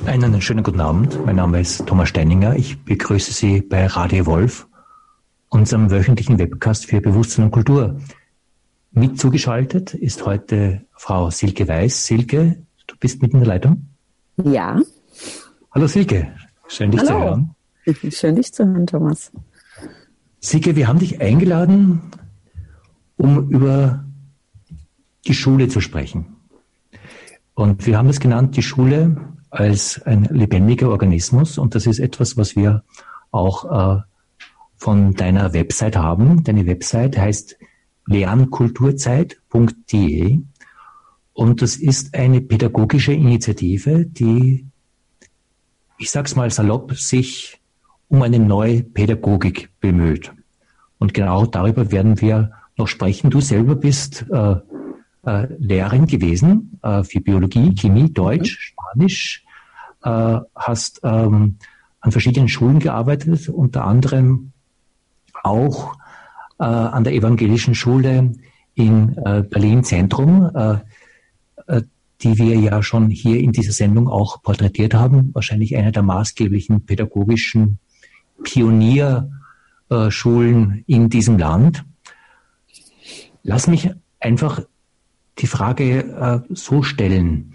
Einen schönen guten Abend. Mein Name ist Thomas Steininger. Ich begrüße Sie bei Radio Wolf, unserem wöchentlichen Webcast für Bewusstsein und Kultur. Mit zugeschaltet ist heute Frau Silke Weiß. Silke, du bist mit in der Leitung? Ja. Hallo Silke, schön dich zu hören. Schön dich zu hören, Thomas. Silke, wir haben dich eingeladen, um über die Schule zu sprechen. Und wir haben es genannt, die Schule als ein lebendiger Organismus. Und das ist etwas, was wir auch von deiner Website haben. Deine Website heißt lernkulturzeit.de. Und das ist eine pädagogische Initiative, die, ich sag's mal salopp, sich um eine neue Pädagogik bemüht. Und genau darüber werden wir noch sprechen. Du selber bist Lehrerin gewesen für Biologie, Chemie, Deutsch, Spanisch, hast an verschiedenen Schulen gearbeitet, unter anderem auch an der Evangelischen Schule in Berlin Zentrum, die wir ja schon hier in dieser Sendung auch porträtiert haben. Wahrscheinlich einer der maßgeblichen pädagogischen Pionierschulen in diesem Land. Lass mich einfach die Frage so stellen: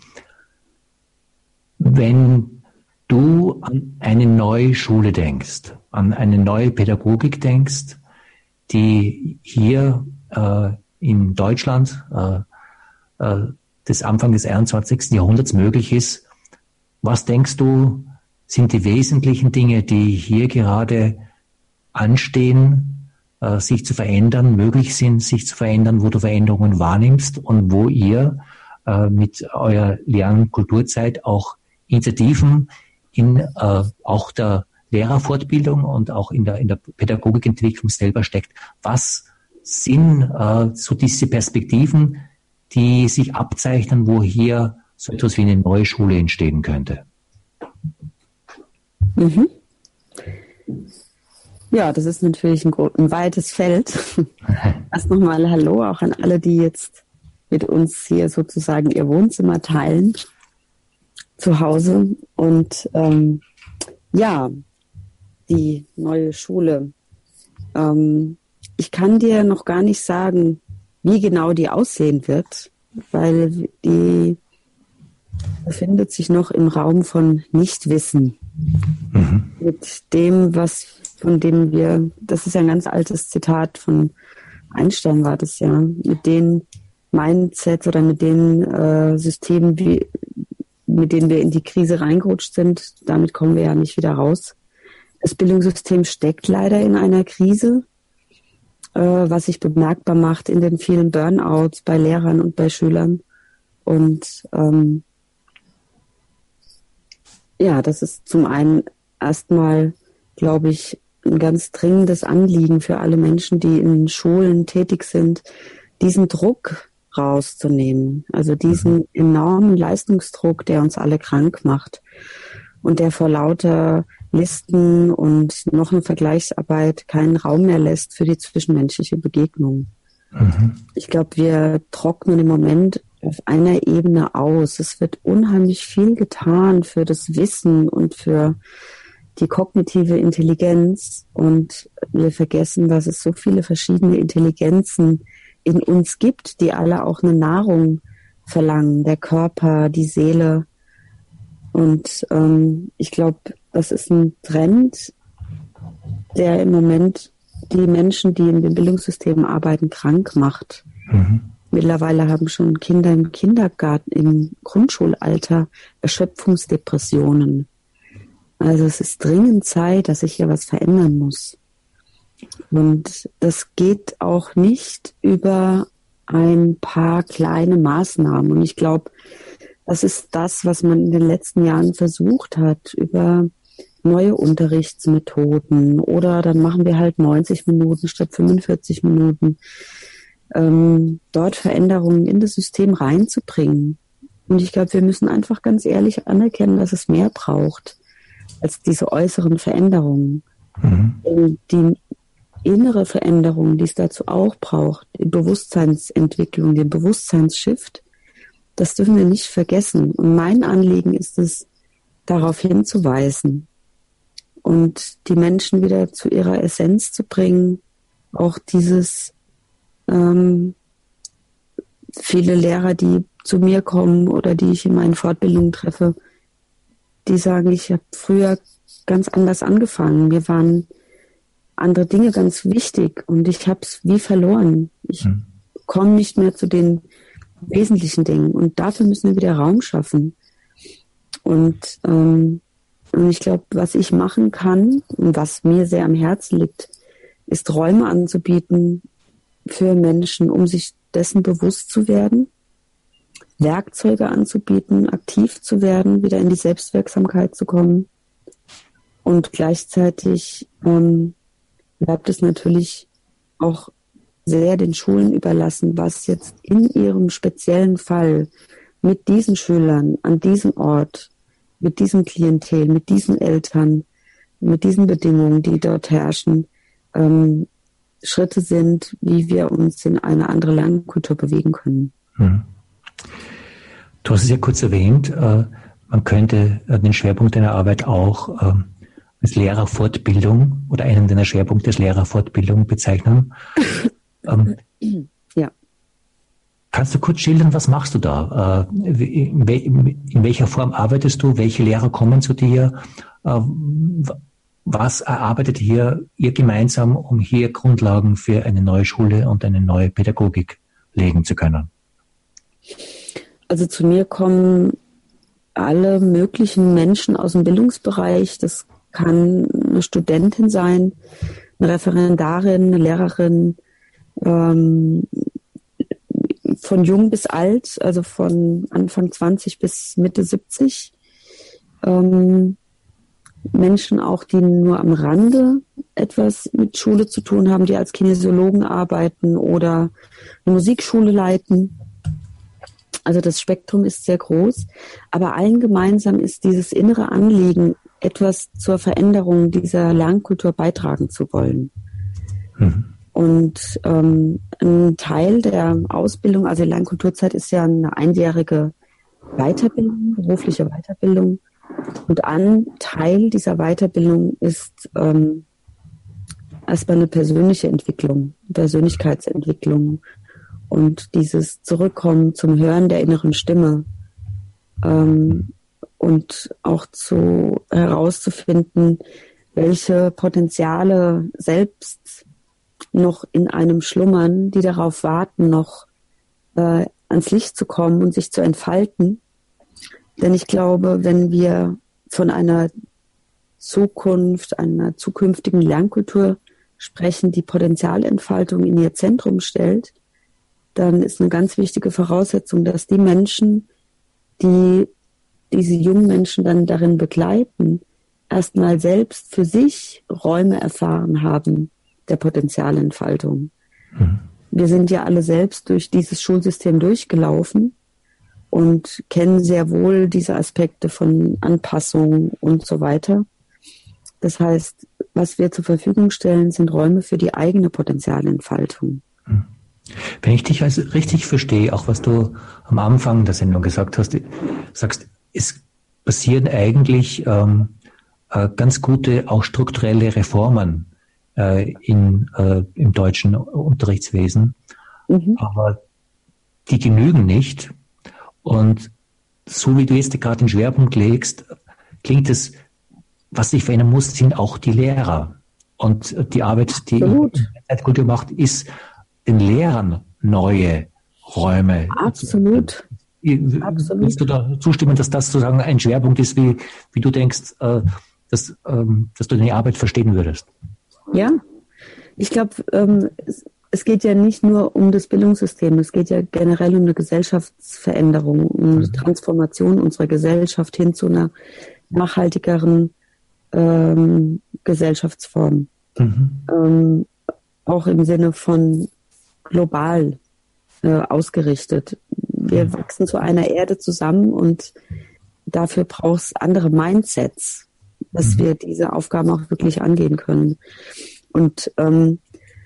Wenn du an eine neue Schule denkst, an eine neue Pädagogik denkst, die hier in Deutschland des Anfang des 21. Jahrhunderts möglich ist, was denkst du, sind die wesentlichen Dinge, die hier gerade anstehen, sich zu verändern, möglich sind, sich zu verändern, wo du Veränderungen wahrnimmst und wo ihr mit eurer Lernkulturzeit auch Initiativen in auch der Lehrerfortbildung und auch in der Pädagogikentwicklung selber steckt. Was sind so diese Perspektiven, die sich abzeichnen, wo hier so etwas wie eine neue Schule entstehen könnte? Mhm. Ja, das ist natürlich ein weites Feld. Erst nochmal Hallo auch an alle, die jetzt mit uns hier sozusagen ihr Wohnzimmer teilen, zu Hause. Und ja, die neue Schule. Ich kann dir noch gar nicht sagen, wie genau die aussehen wird, weil die befindet sich noch im Raum von Nichtwissen. Mhm. Mit dem, von dem wir, das ist ja ein ganz altes Zitat von Einstein war das ja, mit den Mindsets oder mit den Systemen, mit denen wir in die Krise reingerutscht sind, damit kommen wir ja nicht wieder raus. Das Bildungssystem steckt leider in einer Krise, was sich bemerkbar macht in den vielen Burnouts bei Lehrern und bei Schülern. Und ja, das ist zum einen erstmal, glaube ich, ein ganz dringendes Anliegen für alle Menschen, die in Schulen tätig sind, diesen Druck rauszunehmen. Also diesen enormen Leistungsdruck, der uns alle krank macht und der vor lauter Listen und noch eine Vergleichsarbeit keinen Raum mehr lässt für die zwischenmenschliche Begegnung. Mhm. Ich glaube, wir trocknen im Moment auf einer Ebene aus. Es wird unheimlich viel getan für das Wissen und für die kognitive Intelligenz, und wir vergessen, dass es so viele verschiedene Intelligenzen in uns gibt, die alle auch eine Nahrung verlangen, der Körper, die Seele. Und ich glaube, das ist ein Trend, der im Moment die Menschen, die in den Bildungssystemen arbeiten, krank macht. Mhm. Mittlerweile haben schon Kinder im Kindergarten, im Grundschulalter Erschöpfungsdepressionen. Also es ist dringend Zeit, dass sich hier was verändern muss. Und das geht auch nicht über ein paar kleine Maßnahmen. Und ich glaube, das ist das, was man in den letzten Jahren versucht hat, über neue Unterrichtsmethoden, oder dann machen wir halt 90 Minuten statt 45 Minuten, dort Veränderungen in das System reinzubringen. Und ich glaube, wir müssen einfach ganz ehrlich anerkennen, dass es mehr braucht als diese äußeren Veränderungen. Mhm. Die innere Veränderung, die es dazu auch braucht, die Bewusstseinsentwicklung, den Bewusstseinsshift, das dürfen wir nicht vergessen. Und mein Anliegen ist es, darauf hinzuweisen und die Menschen wieder zu ihrer Essenz zu bringen. Auch dieses viele Lehrer, die zu mir kommen oder die ich in meinen Fortbildungen treffe, die sagen, ich habe früher ganz anders angefangen. Mir waren andere Dinge ganz wichtig und ich habe es wie verloren. Ich komme nicht mehr zu den wesentlichen Dingen und dafür müssen wir wieder Raum schaffen. Und ich glaube, was ich machen kann und was mir sehr am Herzen liegt, ist Räume anzubieten für Menschen, um sich dessen bewusst zu werden, Werkzeuge anzubieten, aktiv zu werden, wieder in die Selbstwirksamkeit zu kommen. Und gleichzeitig bleibt es natürlich auch sehr den Schulen überlassen, was jetzt in ihrem speziellen Fall mit diesen Schülern an diesem Ort, mit diesem Klientel, mit diesen Eltern, mit diesen Bedingungen, die dort herrschen, Schritte sind, wie wir uns in eine andere Lernkultur bewegen können. Du hast es ja kurz erwähnt, man könnte den Schwerpunkt deiner Arbeit auch als Lehrerfortbildung oder einen deiner Schwerpunkte als Lehrerfortbildung bezeichnen. Ja. Kannst du kurz schildern, was machst du da? In welcher Form arbeitest du? Welche Lehrer kommen zu dir? Was erarbeitet ihr gemeinsam, um hier Grundlagen für eine neue Schule und eine neue Pädagogik legen zu können? Also zu mir kommen alle möglichen Menschen aus dem Bildungsbereich. Das kann eine Studentin sein, eine Referendarin, eine Lehrerin, von jung bis alt, also von Anfang 20 bis Mitte 70. Menschen auch, die nur am Rande etwas mit Schule zu tun haben, die als Kinesiologen arbeiten oder eine Musikschule leiten. Also das Spektrum ist sehr groß, aber allen gemeinsam ist dieses innere Anliegen, etwas zur Veränderung dieser Lernkultur beitragen zu wollen. Und ein Teil der Ausbildung, also die Lernkulturzeit ist ja eine einjährige Weiterbildung, berufliche Weiterbildung. Und ein Teil dieser Weiterbildung ist erstmal eine persönliche Entwicklung, Persönlichkeitsentwicklung und dieses Zurückkommen zum Hören der inneren Stimme und auch herauszufinden, welche Potenziale selbst noch in einem schlummern, die darauf warten, noch ans Licht zu kommen und sich zu entfalten. Denn ich glaube, wenn wir von einer Zukunft, einer zukünftigen Lernkultur sprechen, die Potenzialentfaltung in ihr Zentrum stellt, dann ist eine ganz wichtige Voraussetzung, dass die Menschen, die diese jungen Menschen dann darin begleiten, erstmal selbst für sich Räume erfahren haben der Potenzialentfaltung. Wir sind ja alle selbst durch dieses Schulsystem durchgelaufen und kennen sehr wohl diese Aspekte von Anpassung und so weiter. Das heißt, was wir zur Verfügung stellen, sind Räume für die eigene Potenzialentfaltung. Wenn ich dich also richtig verstehe, auch was du am Anfang der Sendung gesagt hast, sagst, es passieren eigentlich ganz gute, auch strukturelle Reformen im deutschen Unterrichtswesen, aber die genügen nicht. Und so wie du jetzt gerade den Schwerpunkt legst, klingt es, was sich verändern muss, sind auch die Lehrer. Und die Arbeit, die Zeitkultur macht, ist den Lehrern neue Räume. Absolut. Willst du da zustimmen, dass das sozusagen ein Schwerpunkt ist, wie du denkst, dass du deine Arbeit verstehen würdest? Ja, ich glaube, es geht ja nicht nur um das Bildungssystem, es geht ja generell um eine Gesellschaftsveränderung, um eine Transformation unserer Gesellschaft hin zu einer nachhaltigeren Gesellschaftsform. Auch im Sinne von global ausgerichtet. Wir wachsen zu einer Erde zusammen und dafür braucht es andere Mindsets, dass wir diese Aufgaben auch wirklich angehen können. Und wenn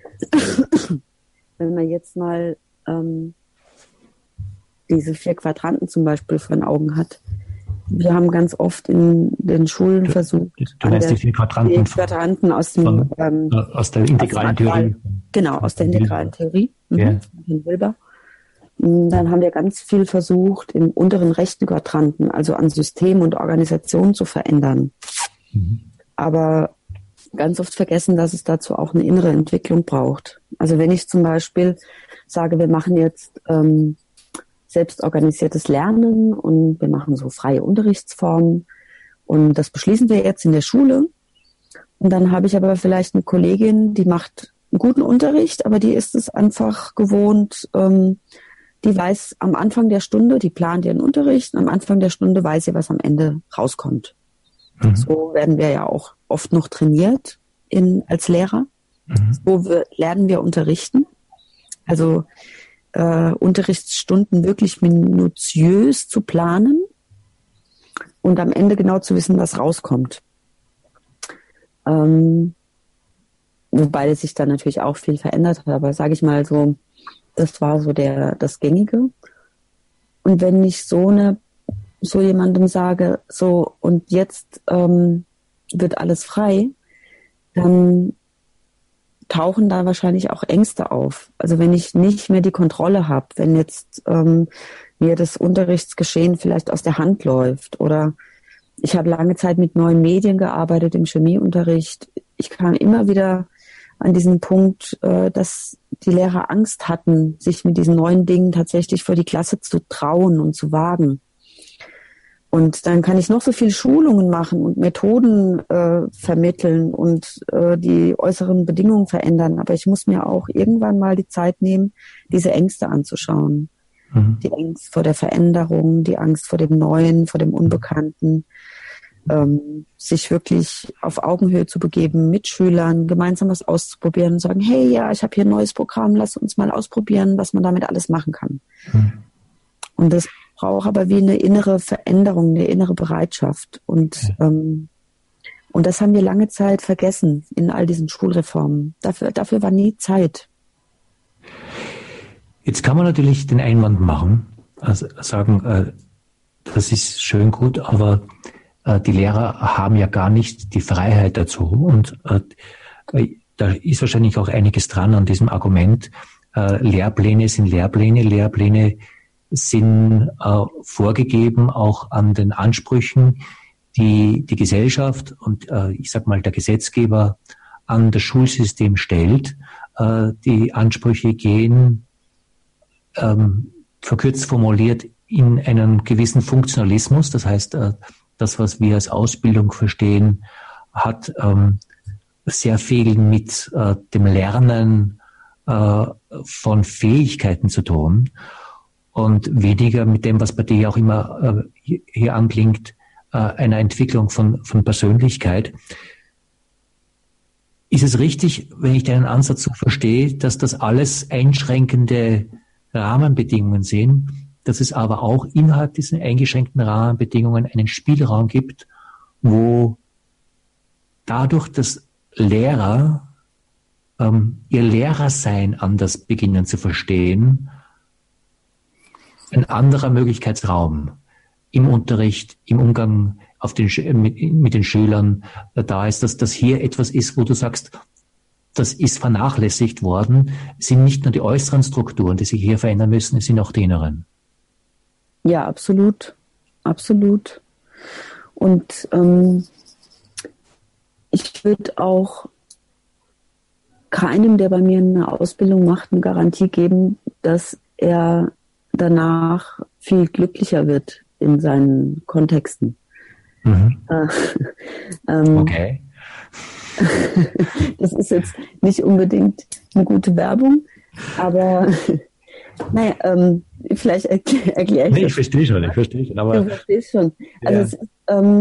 man jetzt mal diese 4 Quadranten zum Beispiel vor den Augen hat, wir haben ganz oft in den Schulen versucht, du meinst die vier Quadranten, aus der integralen Theorie. Genau, aus der integralen Theorie. Ja. Von Wilber. Dann haben wir ganz viel versucht, im unteren rechten Quadranten, also an System und Organisation zu verändern. Aber ganz oft vergessen, dass es dazu auch eine innere Entwicklung braucht. Also wenn ich zum Beispiel sage, wir machen jetzt selbstorganisiertes Lernen und wir machen so freie Unterrichtsformen und das beschließen wir jetzt in der Schule. Und dann habe ich aber vielleicht eine Kollegin, die macht einen guten Unterricht, aber die ist es einfach gewohnt, die weiß am Anfang der Stunde, die plant ihren Unterricht, und am Anfang der Stunde weiß sie, was am Ende rauskommt. So werden wir ja auch oft noch trainiert als Lehrer. So lernen wir unterrichten. Also Unterrichtsstunden wirklich minutiös zu planen und am Ende genau zu wissen, was rauskommt. Wobei sich dann natürlich auch viel verändert hat, aber sage ich mal so, das war so das Gängige. Und wenn ich so jemandem sage, so und jetzt wird alles frei, dann tauchen da wahrscheinlich auch Ängste auf. Also wenn ich nicht mehr die Kontrolle habe, wenn jetzt mir das Unterrichtsgeschehen vielleicht aus der Hand läuft oder ich habe lange Zeit mit neuen Medien gearbeitet im Chemieunterricht. Ich kam immer wieder an diesen Punkt, dass die Lehrer Angst hatten, sich mit diesen neuen Dingen tatsächlich vor die Klasse zu trauen und zu wagen. Und dann kann ich noch so viel Schulungen machen und Methoden vermitteln und die äußeren Bedingungen verändern. Aber ich muss mir auch irgendwann mal die Zeit nehmen, diese Ängste anzuschauen. Die Angst vor der Veränderung, die Angst vor dem Neuen, vor dem Unbekannten. Sich wirklich auf Augenhöhe zu begeben mit Schülern, gemeinsam was auszuprobieren und sagen, hey, ja, ich habe hier ein neues Programm, lass uns mal ausprobieren, was man damit alles machen kann. Und das braucht aber wie eine innere Veränderung, eine innere Bereitschaft. Und das haben wir lange Zeit vergessen in all diesen Schulreformen. Dafür war nie Zeit. Jetzt kann man natürlich den Einwand machen, also sagen, das ist schön gut, aber die Lehrer haben ja gar nicht die Freiheit dazu. Und da ist wahrscheinlich auch einiges dran an diesem Argument. Lehrpläne sind Lehrpläne. Lehrpläne sind vorgegeben auch an den Ansprüchen, die die Gesellschaft und ich sag mal der Gesetzgeber an das Schulsystem stellt. Die Ansprüche gehen verkürzt formuliert in einen gewissen Funktionalismus. Das heißt, das, was wir als Ausbildung verstehen, hat sehr viel mit dem Lernen von Fähigkeiten zu tun und weniger mit dem, was bei dir auch immer hier anklingt, einer Entwicklung von Persönlichkeit. Ist es richtig, wenn ich deinen Ansatz so verstehe, dass das alles einschränkende Rahmenbedingungen sind, dass es aber auch innerhalb dieser eingeschränkten Rahmenbedingungen einen Spielraum gibt, wo dadurch, dass Lehrer ihr Lehrersein anders beginnen zu verstehen, ein anderer Möglichkeitsraum im Unterricht, im Umgang mit den Schülern da ist, dass das hier etwas ist, wo du sagst, das ist vernachlässigt worden, es sind nicht nur die äußeren Strukturen, die sich hier verändern müssen, es sind auch die inneren. Ja, absolut. Absolut. Und ich würde auch keinem, der bei mir eine Ausbildung macht, eine Garantie geben, dass er danach viel glücklicher wird in seinen Kontexten. Okay. Das ist jetzt nicht unbedingt eine gute Werbung, aber naja, vielleicht erkläre ich das. Ich verstehe schon, aber... Du verstehst schon. Also ja. es ist,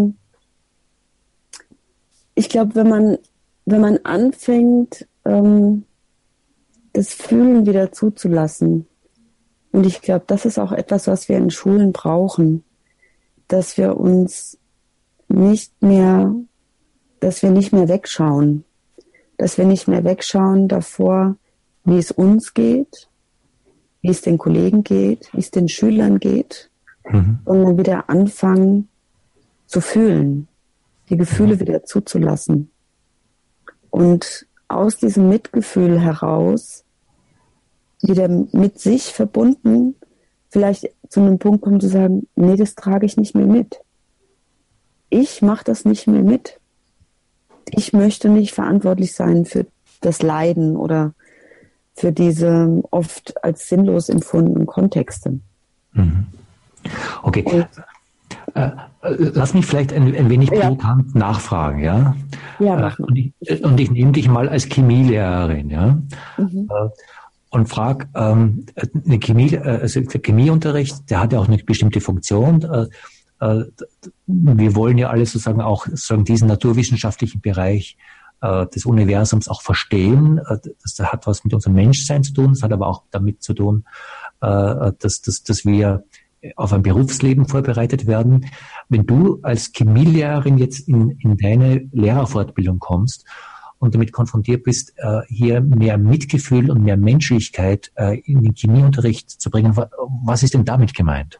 ich glaube, wenn man anfängt, das Fühlen wieder zuzulassen, und ich glaube, das ist auch etwas, was wir in Schulen brauchen, dass wir nicht mehr wegschauen, davor, wie es uns geht, wie es den Kollegen geht, wie es den Schülern geht, sondern wieder anfangen, zu fühlen, die Gefühle wieder zuzulassen und aus diesem Mitgefühl heraus wieder mit sich verbunden vielleicht zu einem Punkt kommen zu sagen, nee, das trage ich nicht mehr mit. Ich mache das nicht mehr mit. Ich möchte nicht verantwortlich sein für das Leiden oder für diese oft als sinnlos empfundenen Kontexte. Okay. Lass mich vielleicht ein wenig provokant nachfragen, ja? Ja, mach mal. Und ich nehme dich mal als Chemielehrerin, ja? Und frag, eine also der Chemieunterricht, der hat ja auch eine bestimmte Funktion. Wir wollen ja alle sozusagen auch diesen naturwissenschaftlichen Bereich des Universums auch verstehen. Das hat was mit unserem Menschsein zu tun. Das hat aber auch damit zu tun, dass wir auf ein Berufsleben vorbereitet werden. Wenn du als Chemielehrerin jetzt in deine Lehrerfortbildung kommst und damit konfrontiert bist, hier mehr Mitgefühl und mehr Menschlichkeit in den Chemieunterricht zu bringen, was ist denn damit gemeint?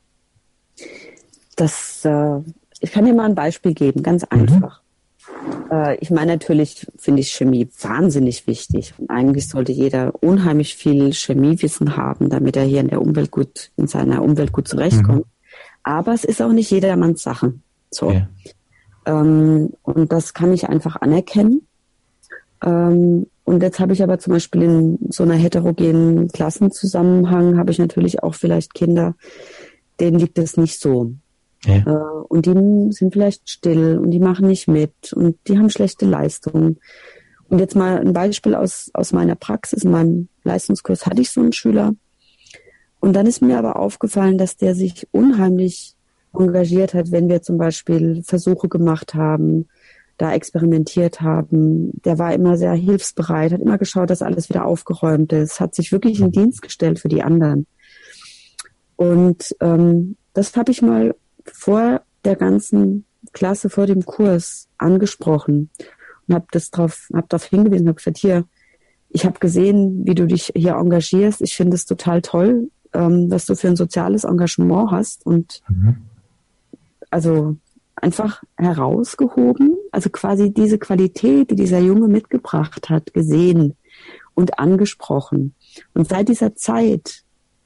Ich kann dir mal ein Beispiel geben, ganz einfach. Ich meine, natürlich finde ich Chemie wahnsinnig wichtig. Und eigentlich sollte jeder unheimlich viel Chemiewissen haben, damit er hier in seiner Umwelt gut zurechtkommt. Aber es ist auch nicht jedermanns Sache. So. Ja. Und das kann ich einfach anerkennen. Und jetzt habe ich aber zum Beispiel in so einer heterogenen Klassenzusammenhang habe ich natürlich auch vielleicht Kinder, denen liegt es nicht so. Ja. Und die sind vielleicht still und die machen nicht mit und die haben schlechte Leistungen. Und jetzt mal ein Beispiel aus meiner Praxis. In meinem Leistungskurs hatte ich so einen Schüler. Und dann ist mir aber aufgefallen, dass der sich unheimlich engagiert hat, wenn wir zum Beispiel Versuche gemacht haben, da experimentiert haben. Der war immer sehr hilfsbereit, hat immer geschaut, dass alles wieder aufgeräumt ist, hat sich wirklich in Dienst gestellt für die anderen. Und das habe ich mal vor der ganzen Klasse, vor dem Kurs angesprochen und habe darauf hingewiesen, habe gesagt, hier, ich habe gesehen, wie du dich hier engagierst. Ich finde es total toll, was du für ein soziales Engagement hast und also einfach herausgehoben, also quasi diese Qualität, die dieser Junge mitgebracht hat, gesehen und angesprochen. Und seit dieser Zeit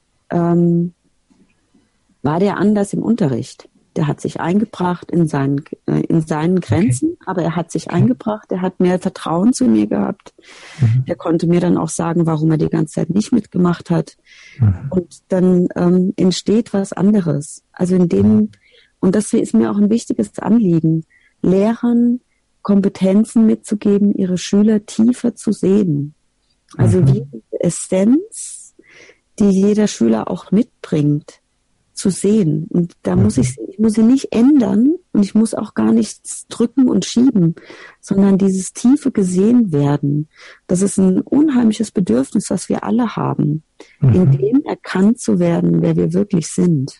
war der anders im Unterricht. Der hat sich eingebracht in seinen Grenzen, aber er hat sich eingebracht, er hat mehr Vertrauen zu mir gehabt. Der konnte mir dann auch sagen, warum er die ganze Zeit nicht mitgemacht hat. Und dann entsteht was anderes. Also und das ist mir auch ein wichtiges Anliegen, Lehrern Kompetenzen mitzugeben, ihre Schüler tiefer zu sehen. Also wie die Essenz, die jeder Schüler auch mitbringt, zu sehen. Und da muss ich muss sie nicht ändern und ich muss auch gar nichts drücken und schieben, sondern dieses tiefe gesehen werden. Das ist ein unheimliches Bedürfnis, das wir alle haben, in dem erkannt zu werden, wer wir wirklich sind.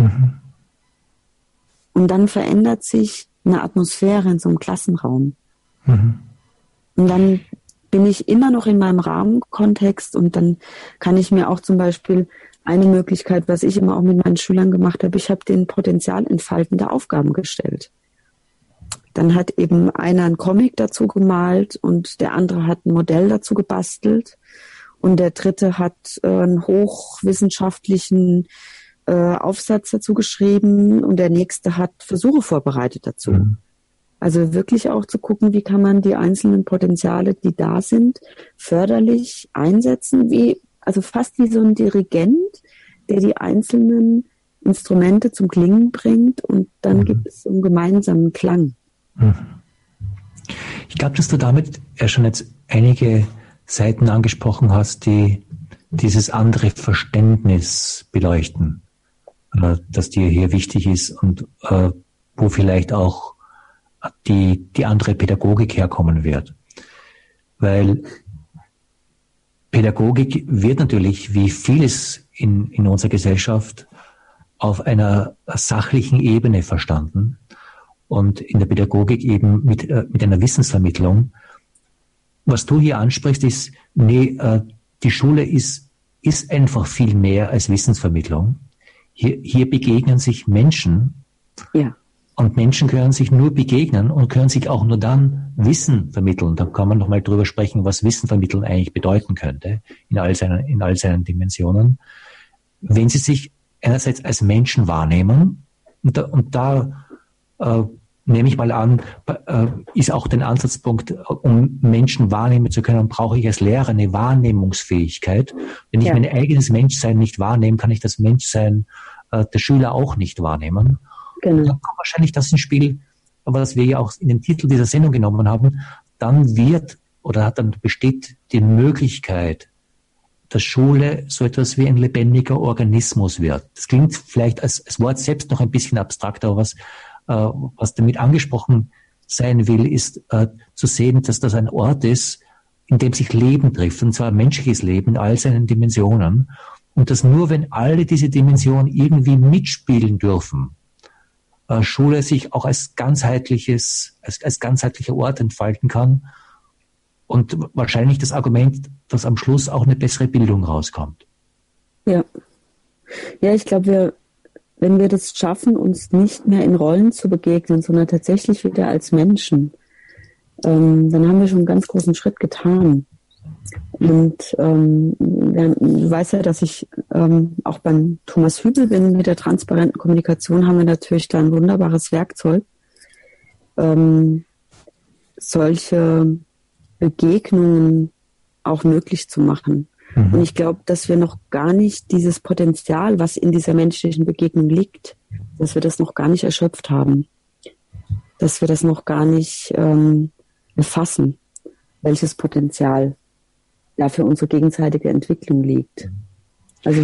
Und dann verändert sich eine Atmosphäre in so einem Klassenraum. Und dann bin ich immer noch in meinem Rahmenkontext und dann kann ich mir auch zum Beispiel eine Möglichkeit, was ich immer auch mit meinen Schülern gemacht habe, ich habe den potenzialentfaltende Aufgaben gestellt. Dann hat eben einer einen Comic dazu gemalt und der andere hat ein Modell dazu gebastelt und der dritte hat einen hochwissenschaftlichen Aufsatz dazu geschrieben und der nächste hat Versuche vorbereitet dazu. Also wirklich auch zu gucken, wie kann man die einzelnen Potenziale, die da sind, förderlich einsetzen, also fast wie so ein Dirigent, der die einzelnen Instrumente zum Klingen bringt und dann gibt es so einen gemeinsamen Klang. Ich glaube, dass du damit ja schon jetzt einige Seiten angesprochen hast, die dieses andere Verständnis beleuchten, das dir hier wichtig ist und wo vielleicht auch die andere Pädagogik herkommen wird. Weil Pädagogik wird natürlich, wie vieles in unserer Gesellschaft, auf einer sachlichen Ebene verstanden und in der Pädagogik eben mit einer Wissensvermittlung. Was du hier ansprichst, ist, die Schule ist einfach viel mehr als Wissensvermittlung. Hier begegnen sich Menschen, Und Menschen können sich nur begegnen und können sich auch nur dann Wissen vermitteln. Da kann man nochmal drüber sprechen, was Wissen vermitteln eigentlich bedeuten könnte, in all seinen Dimensionen. Wenn sie sich einerseits als Menschen wahrnehmen, und da nehme ich mal an, ist auch den Ansatzpunkt, um Menschen wahrnehmen zu können, brauche ich als Lehrer eine Wahrnehmungsfähigkeit. Wenn ich mein eigenes Menschsein nicht wahrnehme, kann ich das Menschsein der Schüler auch nicht wahrnehmen. Genau. Und dann kommt wahrscheinlich das ins Spiel, was wir ja auch in den Titel dieser Sendung genommen haben, dann besteht die Möglichkeit, dass Schule so etwas wie ein lebendiger Organismus wird. Das klingt vielleicht als Wort selbst noch ein bisschen abstrakter, aber was damit angesprochen sein will, ist zu sehen, dass das ein Ort ist, in dem sich Leben trifft, und zwar menschliches Leben in all seinen Dimensionen. Und dass nur wenn alle diese Dimensionen irgendwie mitspielen dürfen, Schule sich auch als ganzheitlicher Ort entfalten kann. Und wahrscheinlich das Argument, dass am Schluss auch eine bessere Bildung rauskommt. Ja, ich glaube, wenn wir das schaffen, uns nicht mehr in Rollen zu begegnen, sondern tatsächlich wieder als Menschen, dann haben wir schon einen ganz großen Schritt getan. Und du weißt ja, dass ich auch beim Thomas Hübel bin. Mit der transparenten Kommunikation haben wir natürlich da ein wunderbares Werkzeug, solche Begegnungen auch möglich zu machen. Und ich glaube, dass wir noch gar nicht dieses Potenzial, was in dieser menschlichen Begegnung liegt, dass wir das noch gar nicht erschöpft haben. Dass wir das noch gar nicht erfassen, welches Potenzial da für unsere gegenseitige Entwicklung liegt. Also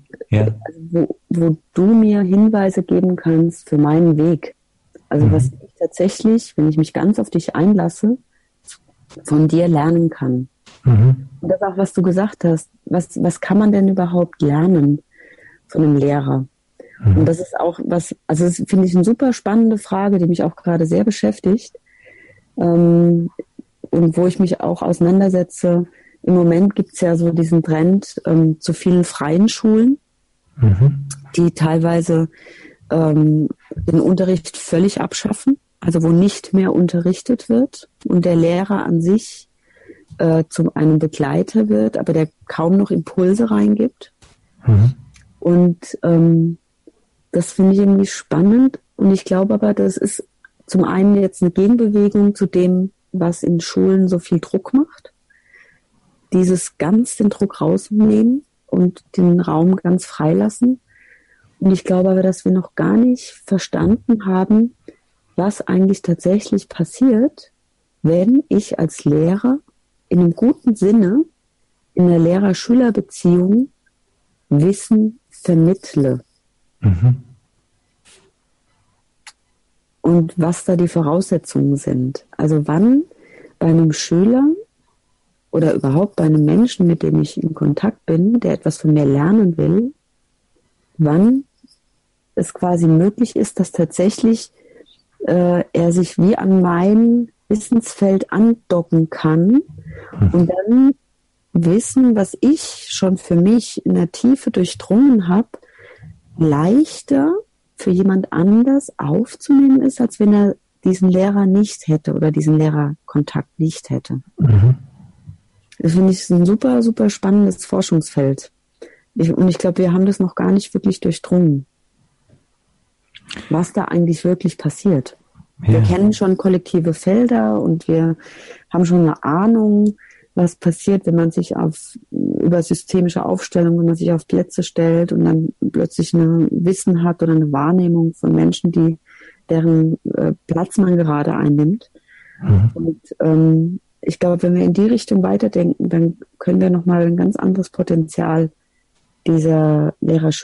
wo du mir Hinweise geben kannst für meinen Weg. Also was ich tatsächlich, wenn ich mich ganz auf dich einlasse, von dir lernen kann. Und das auch, was du gesagt hast, was kann man denn überhaupt lernen von einem Lehrer? Und das ist auch das finde ich eine super spannende Frage, die mich auch gerade sehr beschäftigt, und wo ich mich auch auseinandersetze. Im Moment gibt es ja so diesen Trend zu vielen freien Schulen, die teilweise den Unterricht völlig abschaffen, also wo nicht mehr unterrichtet wird und der Lehrer an sich zu einem Begleiter wird, aber der kaum noch Impulse reingibt. Und das finde ich irgendwie spannend. Und ich glaube aber, das ist zum einen jetzt eine Gegenbewegung zu dem, was in Schulen so viel Druck macht. Den Druck rausnehmen und den Raum ganz freilassen. Und ich glaube aber, dass wir noch gar nicht verstanden haben, was eigentlich tatsächlich passiert, wenn ich als Lehrer in einem guten Sinne in der Lehrer-Schüler-Beziehung Wissen vermittle. Und was da die Voraussetzungen sind. Also wann bei einem Schüler oder überhaupt bei einem Menschen, mit dem ich in Kontakt bin, der etwas von mir lernen will, wann es quasi möglich ist, dass tatsächlich er sich wie an mein Wissensfeld andocken kann und dann Wissen, was ich schon für mich in der Tiefe durchdrungen habe, leichter für jemand anders aufzunehmen ist, als wenn er diesen Lehrer nicht hätte oder diesen Lehrerkontakt nicht hätte. Das finde ich ein super, super spannendes Forschungsfeld. Und ich glaube, wir haben das noch gar nicht wirklich durchdrungen, was da eigentlich wirklich passiert. Wir kennen schon kollektive Felder und wir haben schon eine Ahnung, was passiert, wenn man sich über systemische Aufstellung, wenn man sich auf Plätze stellt und dann plötzlich ein Wissen hat oder eine Wahrnehmung von Menschen, deren Platz man gerade einnimmt. Und ich glaube, wenn wir in die Richtung weiterdenken, dann können wir nochmal ein ganz anderes Potenzial dieser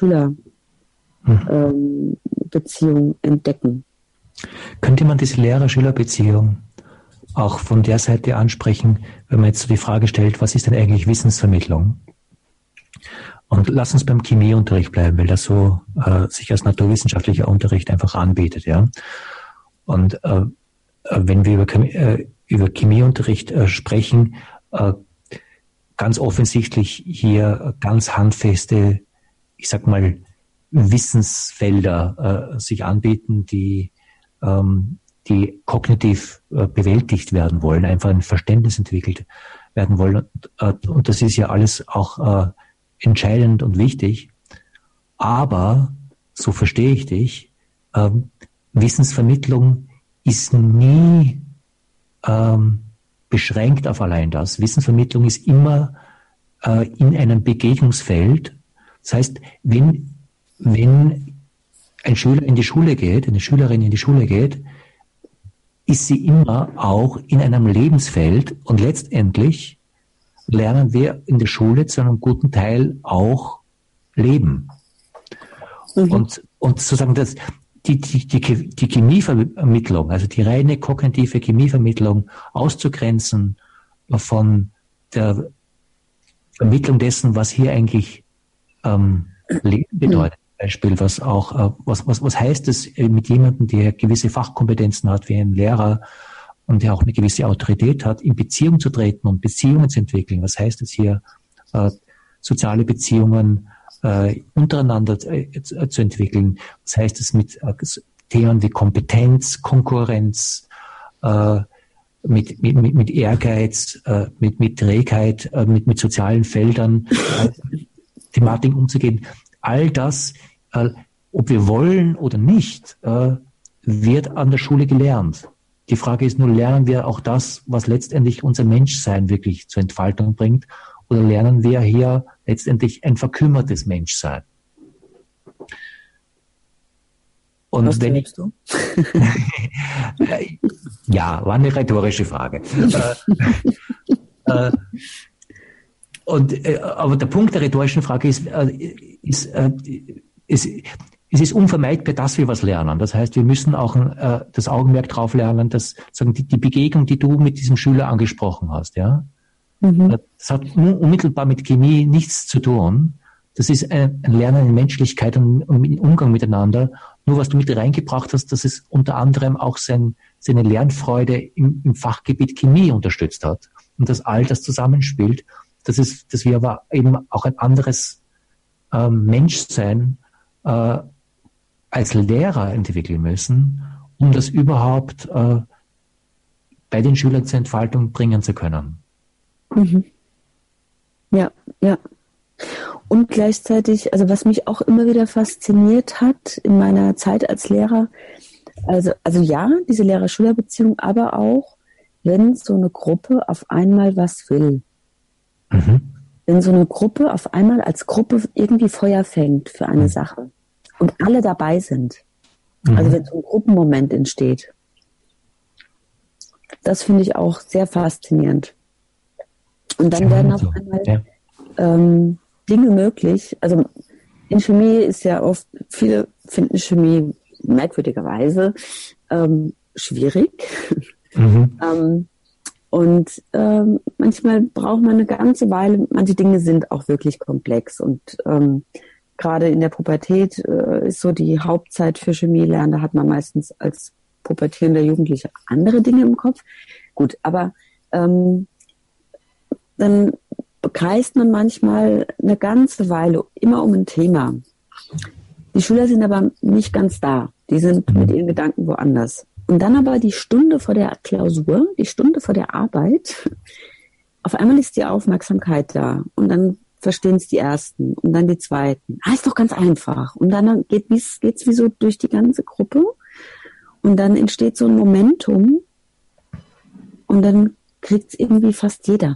Lehrer-Schüler-Beziehung entdecken. Könnte man diese Lehrer-Schüler-Beziehung auch von der Seite ansprechen, wenn man jetzt so die Frage stellt, was ist denn eigentlich Wissensvermittlung? Und lass uns beim Chemieunterricht bleiben, weil das so sich als naturwissenschaftlicher Unterricht einfach anbietet, ja. Und wenn wir über Chemieunterricht sprechen, ganz offensichtlich hier ganz handfeste, ich sag mal, Wissensfelder sich anbieten, die die kognitiv bewältigt werden wollen, einfach ein Verständnis entwickelt werden wollen. Und das ist ja alles auch entscheidend und wichtig. Aber, so verstehe ich dich, Wissensvermittlung ist nie beschränkt auf allein das. Wissensvermittlung ist immer in einem Begegnungsfeld. Das heißt, wenn ein Schüler in die Schule geht, eine Schülerin in die Schule geht, ist sie immer auch in einem Lebensfeld und letztendlich lernen wir in der Schule zu einem guten Teil auch leben. Und sozusagen die Chemievermittlung, also die reine kognitive Chemievermittlung auszugrenzen von der Vermittlung dessen, was hier eigentlich Leben bedeutet. Beispiel, was heißt es mit jemandem, der gewisse Fachkompetenzen hat, wie ein Lehrer und der auch eine gewisse Autorität hat, in Beziehung zu treten und Beziehungen zu entwickeln? Was heißt es hier, soziale Beziehungen untereinander zu entwickeln? Was heißt es mit Themen wie Kompetenz, Konkurrenz, mit Ehrgeiz, mit Trägheit, mit sozialen Feldern, Thematiken umzugehen? All das, ob wir wollen oder nicht, wird an der Schule gelernt. Die Frage ist nur, lernen wir auch das, was letztendlich unser Menschsein wirklich zur Entfaltung bringt, oder lernen wir hier letztendlich ein verkümmertes Menschsein? Und was denkst du? Ja, war eine rhetorische Frage. Aber der Punkt der rhetorischen Frage ist, es ist unvermeidbar, dass wir was lernen. Das heißt, wir müssen auch das Augenmerk drauf lernen, dass sagen die Begegnung, die du mit diesem Schüler angesprochen hast, ja, das hat unmittelbar mit Chemie nichts zu tun. Das ist ein Lernen in Menschlichkeit und im Umgang miteinander. Nur was du mit reingebracht hast, dass es unter anderem auch seine Lernfreude im Fachgebiet Chemie unterstützt hat und dass all das zusammenspielt. Dass wir aber eben auch ein anderes Menschsein als Lehrer entwickeln müssen, um das überhaupt bei den Schülern zur Entfaltung bringen zu können. Ja, ja. Und gleichzeitig, also was mich auch immer wieder fasziniert hat in meiner Zeit als Lehrer, also ja, diese Lehrer-Schüler-Beziehung, aber auch, wenn so eine Gruppe auf einmal was will. Wenn so eine Gruppe auf einmal als Gruppe irgendwie Feuer fängt für eine Sache und alle dabei sind. Also wenn so ein Gruppenmoment entsteht. Das finde ich auch sehr faszinierend. Und dann werden auf einmal Dinge möglich. Also in Chemie ist ja oft, viele finden Chemie merkwürdigerweise schwierig. Und manchmal braucht man eine ganze Weile, manche Dinge sind auch wirklich komplex und gerade in der Pubertät ist so die Hauptzeit für Chemie lernen, da hat man meistens als pubertierender Jugendlicher andere Dinge im Kopf. Gut, aber dann kreist man manchmal eine ganze Weile immer um ein Thema. Die Schüler sind aber nicht ganz da, die sind mit ihren Gedanken woanders. Und dann aber die Stunde vor der Klausur, die Stunde vor der Arbeit, auf einmal ist die Aufmerksamkeit da. Und dann verstehen es die Ersten und dann die Zweiten. Ist doch ganz einfach. Und dann geht's wie so durch die ganze Gruppe. Und dann entsteht so ein Momentum. Und dann kriegt es irgendwie fast jeder.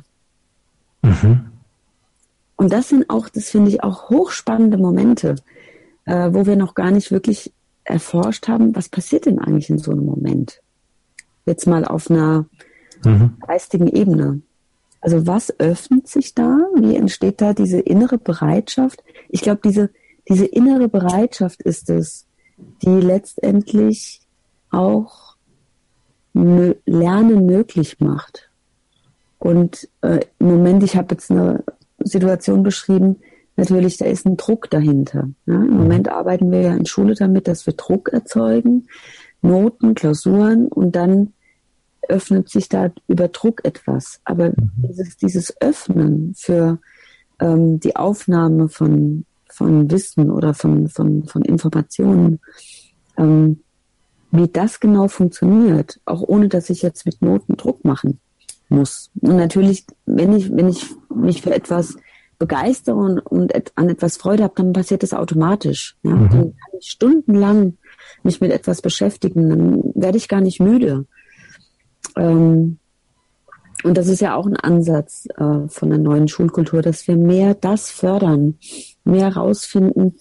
Und das finde ich auch hochspannende Momente, wo wir noch gar nicht wirklich erforscht haben, was passiert denn eigentlich in so einem Moment? Jetzt mal auf einer geistigen Ebene. Also was öffnet sich da? Wie entsteht da diese innere Bereitschaft? Ich glaube, diese innere Bereitschaft ist es, die letztendlich auch Lernen möglich macht. Und im Moment, ich habe jetzt eine Situation beschrieben, natürlich, da ist ein Druck dahinter. Ja? Im Moment arbeiten wir ja in Schule damit, dass wir Druck erzeugen, Noten, Klausuren und dann öffnet sich da über Druck etwas. Aber dieses Öffnen für die Aufnahme von Wissen oder von Informationen, wie das genau funktioniert, auch ohne dass ich jetzt mit Noten Druck machen muss. Und natürlich, wenn ich mich für etwas begeistere und an etwas Freude habe, dann passiert das automatisch. Ja? Dann kann ich stundenlang mich mit etwas beschäftigen, dann werde ich gar nicht müde. Und das ist ja auch ein Ansatz von der neuen Schulkultur, dass wir mehr das fördern, mehr rausfinden,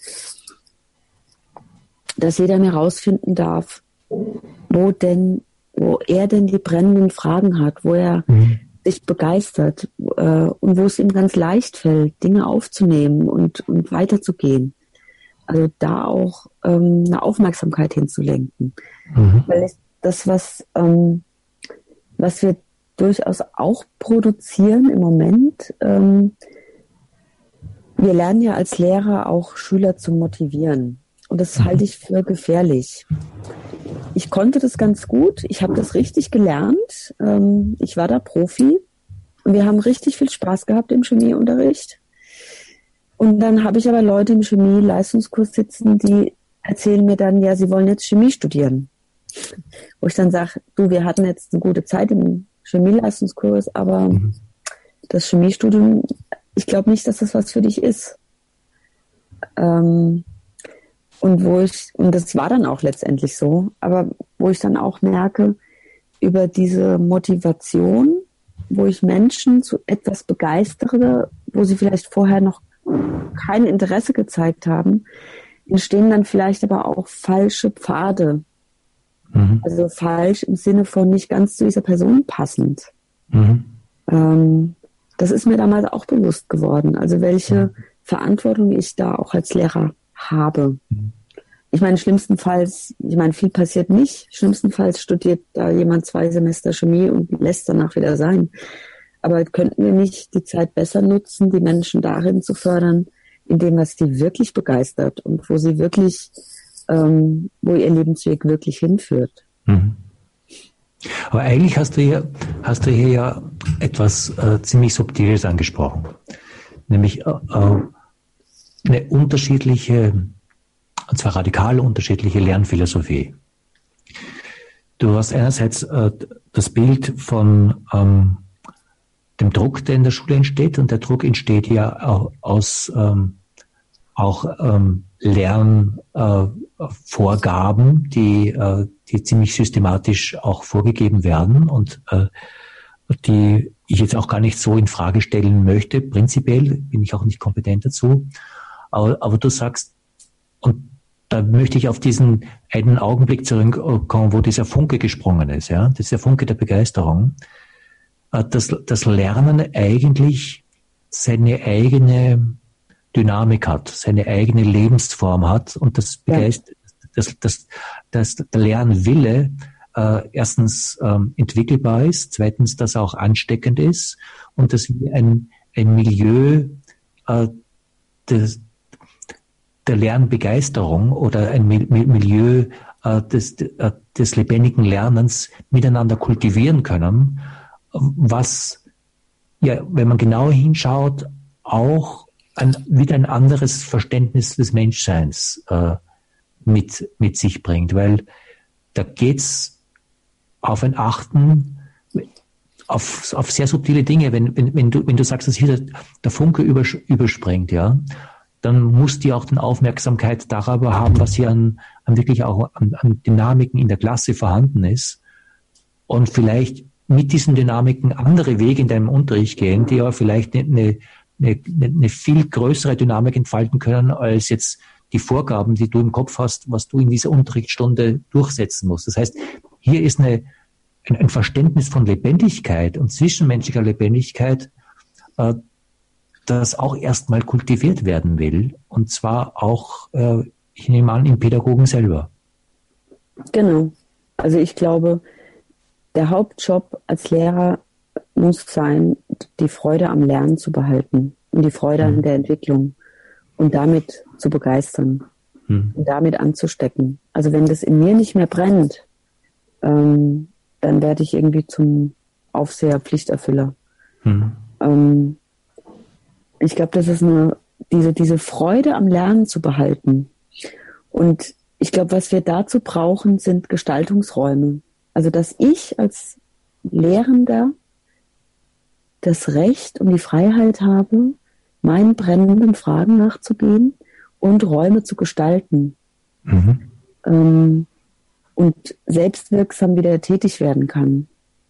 dass jeder mehr rausfinden darf, wo er denn die brennenden Fragen hat, wo er sich begeistert und wo es ihm ganz leicht fällt, Dinge aufzunehmen und weiterzugehen. Also da auch eine Aufmerksamkeit hinzulenken. Weil das, was wir durchaus auch produzieren im Moment, wir lernen ja als Lehrer auch Schüler zu motivieren. Und das halte ich für gefährlich. Ich konnte das ganz gut. Ich habe das richtig gelernt. Ich war da Profi. Und wir haben richtig viel Spaß gehabt im Chemieunterricht. Und dann habe ich aber Leute im Chemie-Leistungskurs sitzen, die erzählen mir dann, ja, sie wollen jetzt Chemie studieren. Wo ich dann sage, du, wir hatten jetzt eine gute Zeit im Chemieleistungskurs, aber das Chemiestudium, ich glaube nicht, dass das was für dich ist. Und das war dann auch letztendlich so, aber wo ich dann auch merke, über diese Motivation, wo ich Menschen zu etwas begeistere, wo sie vielleicht vorher noch kein Interesse gezeigt haben, entstehen dann vielleicht aber auch falsche Pfade. Also falsch im Sinne von nicht ganz zu dieser Person passend. Das ist mir damals auch bewusst geworden. Also welche Verantwortung ich da auch als Lehrer habe. Ich meine, schlimmstenfalls, viel passiert nicht. Schlimmstenfalls studiert da jemand 2 Semester Chemie und lässt danach wieder sein. Aber könnten wir nicht die Zeit besser nutzen, die Menschen darin zu fördern, in dem, was die wirklich begeistert und wo sie wirklich, wo ihr Lebensweg wirklich hinführt. Aber eigentlich hast du hier ja etwas ziemlich Subtiles angesprochen. Nämlich eine unterschiedliche, und zwar radikal unterschiedliche Lernphilosophie. Du hast einerseits das Bild von dem Druck, der in der Schule entsteht, und der Druck entsteht ja aus Lernvorgaben, die ziemlich systematisch auch vorgegeben werden und die ich jetzt auch gar nicht so in Frage stellen möchte. Prinzipiell bin ich auch nicht kompetent dazu. Aber du sagst, und da möchte ich auf diesen einen Augenblick zurückkommen, wo dieser Funke gesprungen ist, ja, dieser Funke der Begeisterung, dass Lernen eigentlich seine eigene Dynamik hat, seine eigene Lebensform hat und dass der Lernwille erstens entwickelbar ist, zweitens, dass er auch ansteckend ist und dass wir ein Milieu der Lernbegeisterung oder ein Milieu des lebendigen Lernens miteinander kultivieren können, was, ja, wenn man genauer hinschaut, auch wieder ein anderes Verständnis des Menschseins mit sich bringt, weil da geht's auf ein Achten auf sehr subtile Dinge. Wenn du sagst, dass hier der Funke überspringt, ja, dann muss die auch die Aufmerksamkeit darüber haben, was hier wirklich auch an Dynamiken in der Klasse vorhanden ist und vielleicht mit diesen Dynamiken andere Wege in deinem Unterricht gehen, die aber vielleicht eine viel größere Dynamik entfalten können, als jetzt die Vorgaben, die du im Kopf hast, was du in dieser Unterrichtsstunde durchsetzen musst. Das heißt, hier ist ein Verständnis von Lebendigkeit und zwischenmenschlicher Lebendigkeit, das auch erstmal kultiviert werden will. Und zwar auch, ich nehme an, im Pädagogen selber. Genau. Also ich glaube, der Hauptjob als Lehrer muss sein, die Freude am Lernen zu behalten und die Freude an der Entwicklung und damit zu begeistern und damit anzustecken. Also wenn das in mir nicht mehr brennt, dann werde ich irgendwie zum Aufseher, Pflichterfüller. Ich glaube, das ist diese Freude am Lernen zu behalten. Und ich glaube, was wir dazu brauchen, sind Gestaltungsräume. Also, dass ich als Lehrender das Recht und die Freiheit habe, meinen brennenden Fragen nachzugehen und Räume zu gestalten. Und selbstwirksam wieder tätig werden kann.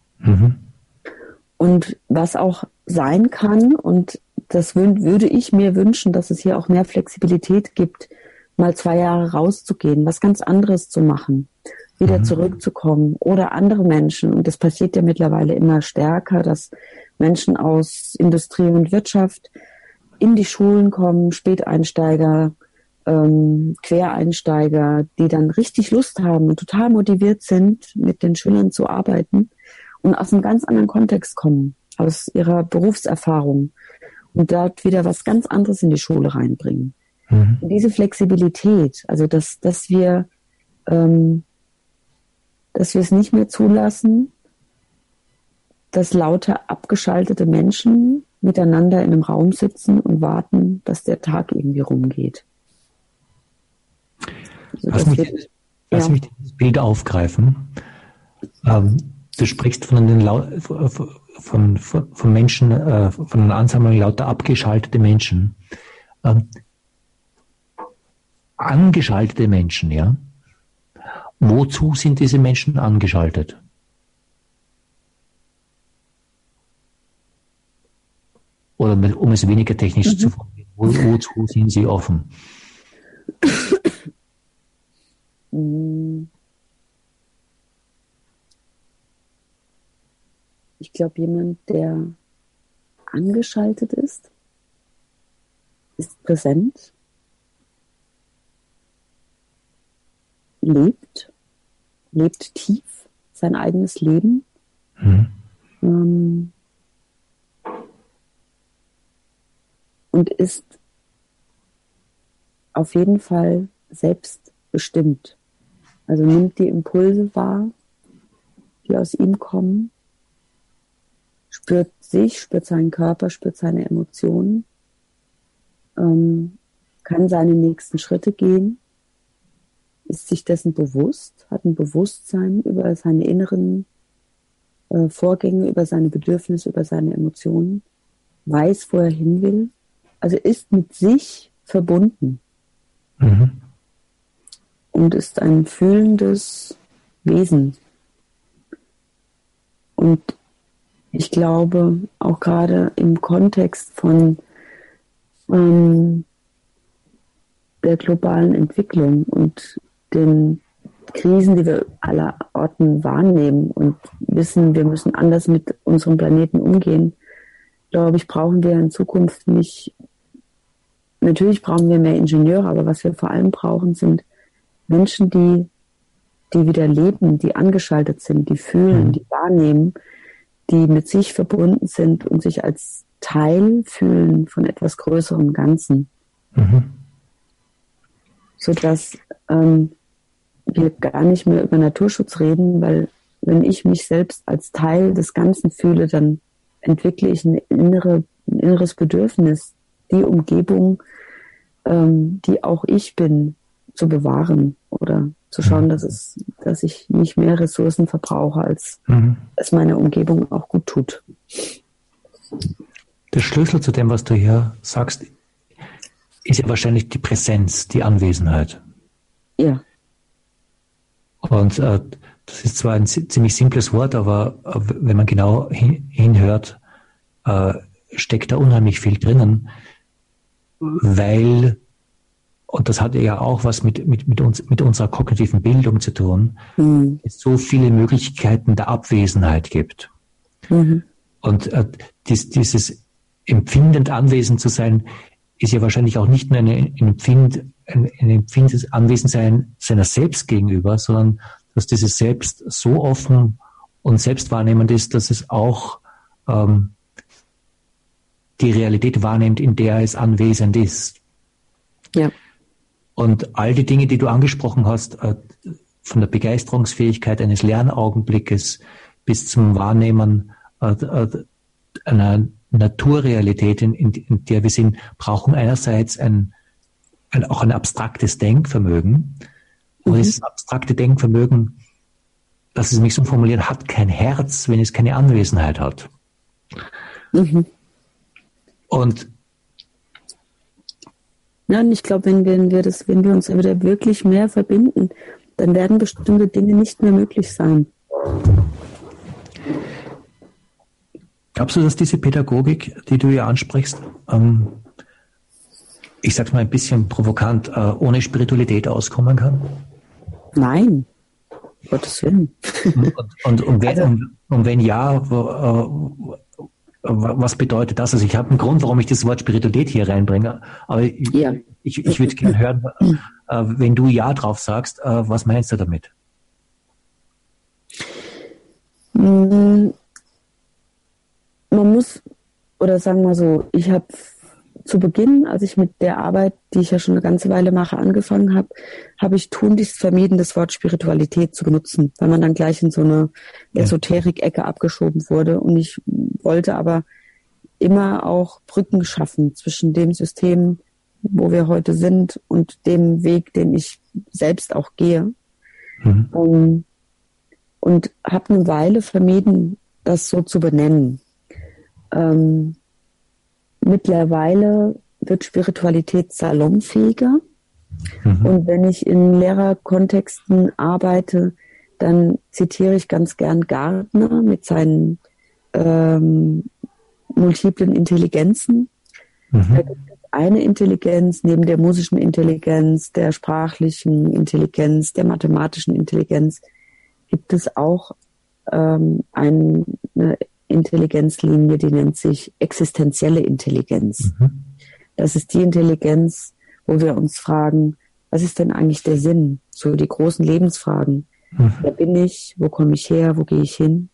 Und was auch sein kann, und das würde ich mir wünschen, dass es hier auch mehr Flexibilität gibt, mal 2 Jahre rauszugehen, was ganz anderes zu machen, wieder zurückzukommen oder andere Menschen. Und das passiert ja mittlerweile immer stärker, dass Menschen aus Industrie und Wirtschaft in die Schulen kommen, Späteinsteiger, Quereinsteiger, die dann richtig Lust haben und total motiviert sind, mit den Schülern zu arbeiten und aus einem ganz anderen Kontext kommen, aus ihrer Berufserfahrung und dort wieder was ganz anderes in die Schule reinbringen. Und diese Flexibilität, also dass wir es nicht mehr zulassen, dass lauter abgeschaltete Menschen miteinander in einem Raum sitzen und warten, dass der Tag irgendwie rumgeht. Also lass mich das Bild aufgreifen. Du sprichst von Menschen, von einer Ansammlung lauter abgeschaltete Menschen. Angeschaltete Menschen, ja. Wozu sind diese Menschen angeschaltet? Oder um es weniger technisch zu formulieren, wozu sind sie offen? Ich glaube, jemand, der angeschaltet ist präsent, lebt tief sein eigenes Leben, und ist auf jeden Fall selbstbestimmt. Also nimmt die Impulse wahr, die aus ihm kommen, spürt sich, spürt seinen Körper, spürt seine Emotionen, kann seine nächsten Schritte gehen, ist sich dessen bewusst, hat ein Bewusstsein über seine inneren Vorgänge, über seine Bedürfnisse, über seine Emotionen, weiß, wo er hin will, also ist mit sich verbunden und ist ein fühlendes Wesen. Und ich glaube, auch gerade im Kontext von der globalen Entwicklung und den Krisen, die wir aller Orten wahrnehmen und wissen, wir müssen anders mit unserem Planeten umgehen, glaube ich, brauchen wir in Zukunft nicht, natürlich brauchen wir mehr Ingenieure, aber was wir vor allem brauchen, sind Menschen, die wieder leben, die angeschaltet sind, die fühlen, die wahrnehmen, die mit sich verbunden sind und sich als Teil fühlen von etwas größerem Ganzen. Sodass wir gar nicht mehr über Naturschutz reden, weil wenn ich mich selbst als Teil des Ganzen fühle, dann entwickle ich ein inneres Bedürfnis, die Umgebung, die auch ich bin, zu bewahren oder zu schauen, dass ich nicht mehr Ressourcen verbrauche, als es meiner Umgebung auch gut tut. Der Schlüssel zu dem, was du hier sagst, ist ja wahrscheinlich die Präsenz, die Anwesenheit. Ja. Und das ist zwar ein ziemlich simples Wort, aber wenn man genau hinhört, steckt da unheimlich viel drinnen, weil, und das hat ja auch was mit unserer kognitiven Bildung zu tun, es so viele Möglichkeiten der Abwesenheit gibt. Und dieses empfindend anwesend zu sein, ist ja wahrscheinlich auch nicht nur ein empfindendes Anwesensein seiner selbst gegenüber, sondern dass dieses Selbst so offen und selbstwahrnehmend ist, dass es auch die Realität wahrnimmt, in der es anwesend ist. Ja. Und all die Dinge, die du angesprochen hast, von der Begeisterungsfähigkeit eines Lernaugenblickes bis zum Wahrnehmen einer Naturrealität, in der wir sind, brauchen einerseits auch ein abstraktes Denkvermögen, Aber dieses abstrakte Denkvermögen, dass es mich so formuliert, hat kein Herz, wenn es keine Anwesenheit hat. Mhm. Und Ja, und ich glaube, wenn wir uns wieder wirklich mehr verbinden, dann werden bestimmte Dinge nicht mehr möglich sein. glaubst du, dass diese Pädagogik, die du hier ansprichst, ich sag's mal ein bisschen provokant, ohne Spiritualität auskommen kann? Nein, Gottes Willen. Und wenn ja, was bedeutet das? Also ich habe einen Grund, warum ich das Wort Spiritualität hier reinbringe, aber ich würde gerne hören, wenn du Ja drauf sagst, was meinst du damit? Man muss, oder sagen wir so, ich habe zu Beginn, als ich mit der Arbeit, die ich ja schon eine ganze Weile mache, angefangen habe, habe ich tunlichst vermieden, das Wort Spiritualität zu benutzen, weil man dann gleich in so eine Esoterik-Ecke abgeschoben wurde. Und ich wollte aber immer auch Brücken schaffen zwischen dem System, wo wir heute sind, und dem Weg, den ich selbst auch gehe. Und habe eine Weile vermieden, das so zu benennen. Mittlerweile wird Spiritualität salonfähiger. Und wenn ich in Lehrerkontexten arbeite, dann zitiere ich ganz gern Gardner mit seinen multiplen Intelligenzen. Da gibt es eine Intelligenz neben der musischen Intelligenz, der sprachlichen Intelligenz, der mathematischen Intelligenz, gibt es auch eine Intelligenzlinie, die nennt sich existenzielle Intelligenz. Das ist die Intelligenz, wo wir uns fragen, was ist denn eigentlich der Sinn? So die großen Lebensfragen. Wer bin ich? Wo komme ich her? Wo gehe ich hin?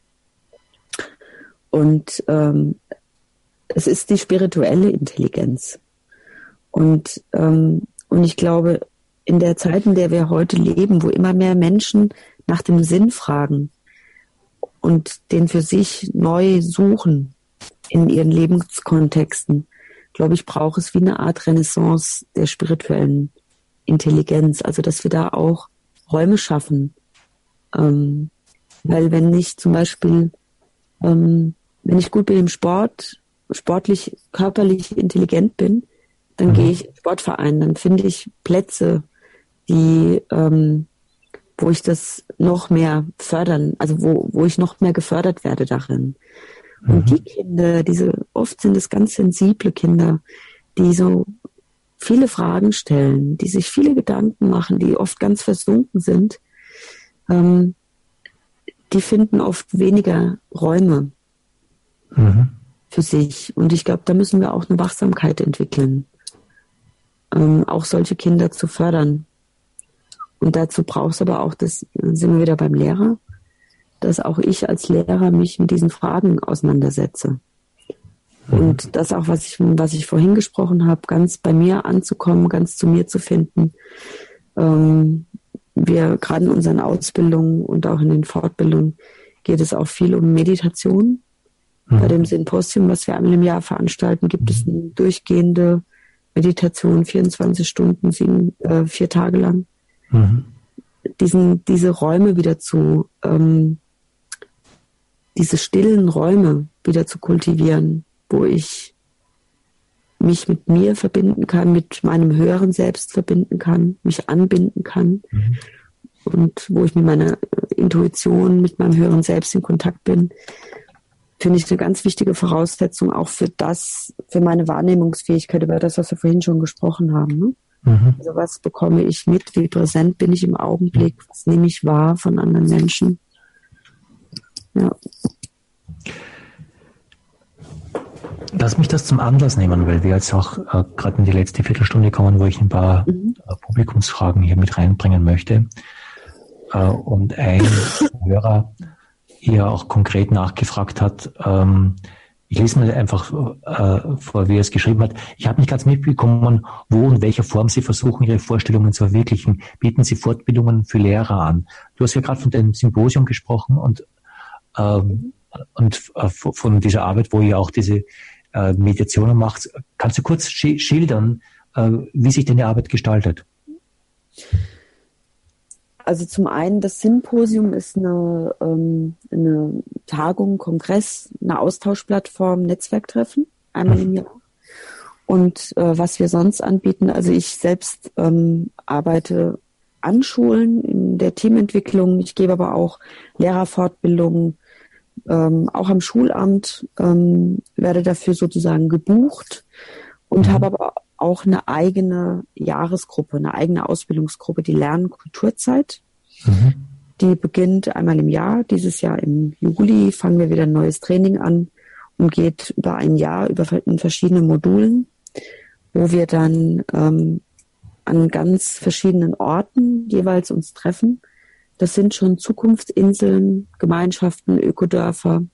Und es ist die spirituelle Intelligenz. Und ich glaube, in der Zeit, in der wir heute leben, wo immer mehr Menschen nach dem Sinn fragen und den für sich neu suchen in ihren Lebenskontexten, glaube ich, braucht es wie eine Art Renaissance der spirituellen Intelligenz. Also, dass wir da auch Räume schaffen. Weil wenn ich zum Beispiel, wenn ich gut bin im Sport, sportlich, körperlich intelligent bin, dann gehe ich in den Sportverein, dann finde ich Plätze, die wo ich das noch mehr fördern, also wo ich noch mehr gefördert werde darin. Und die Kinder, oft sind es ganz sensible Kinder, die so viele Fragen stellen, die sich viele Gedanken machen, die oft ganz versunken sind, die finden oft weniger Räume für sich. Und ich glaube, da müssen wir auch eine Wachsamkeit entwickeln, auch solche Kinder zu fördern. Und dazu braucht es aber auch, das sind wir wieder beim Lehrer, dass auch ich als Lehrer mich mit diesen Fragen auseinandersetze. Und das auch, was ich vorhin gesprochen habe, ganz bei mir anzukommen, ganz zu mir zu finden. Wir gerade in unseren Ausbildungen und auch in den Fortbildungen geht es auch viel um Meditation. Bei dem Symposium, was wir einmal im Jahr veranstalten, gibt es eine durchgehende Meditation, 24 Stunden, 4 Tage lang. Diese Räume wieder diese stillen Räume wieder zu kultivieren, wo ich mich mit mir verbinden kann, mit meinem höheren Selbst verbinden kann, mich anbinden kann und wo ich mit meiner Intuition, mit meinem höheren Selbst in Kontakt bin, finde ich eine ganz wichtige Voraussetzung auch für meine Wahrnehmungsfähigkeit, über das, was wir vorhin schon gesprochen haben. Ne? Also was bekomme ich mit, wie präsent bin ich im Augenblick, was nehme ich wahr von anderen Menschen. Ja. Lass mich das zum Anlass nehmen, weil wir jetzt auch gerade in die letzte Viertelstunde kommen, wo ich ein paar Publikumsfragen hier mit reinbringen möchte. Und ein Hörer hier auch konkret nachgefragt hat, ich lese mal einfach vor, wie er es geschrieben hat. Ich habe nicht ganz mitbekommen, wo und welcher Form Sie versuchen, Ihre Vorstellungen zu verwirklichen. Bieten Sie Fortbildungen für Lehrer an? Du hast ja gerade von dem Symposium gesprochen und von dieser Arbeit, wo ihr auch diese Meditationen macht. Kannst du kurz schildern, wie sich deine Arbeit gestaltet? Also zum einen, das Symposium ist eine Tagung, Kongress, eine Austauschplattform, Netzwerktreffen, einmal im Jahr. Und was wir sonst anbieten, also ich selbst arbeite an Schulen in der Teamentwicklung, ich gebe aber auch Lehrerfortbildungen, auch am Schulamt, werde dafür sozusagen gebucht und habe aber auch eine eigene Jahresgruppe, eine eigene Ausbildungsgruppe, die Lernen-Kulturzeit. Die beginnt einmal im Jahr. Dieses Jahr im Juli fangen wir wieder ein neues Training an und geht über ein Jahr in verschiedenen Modulen, wo wir dann an ganz verschiedenen Orten jeweils uns treffen. Das sind schon Zukunftsinseln, Gemeinschaften, Ökodörfer,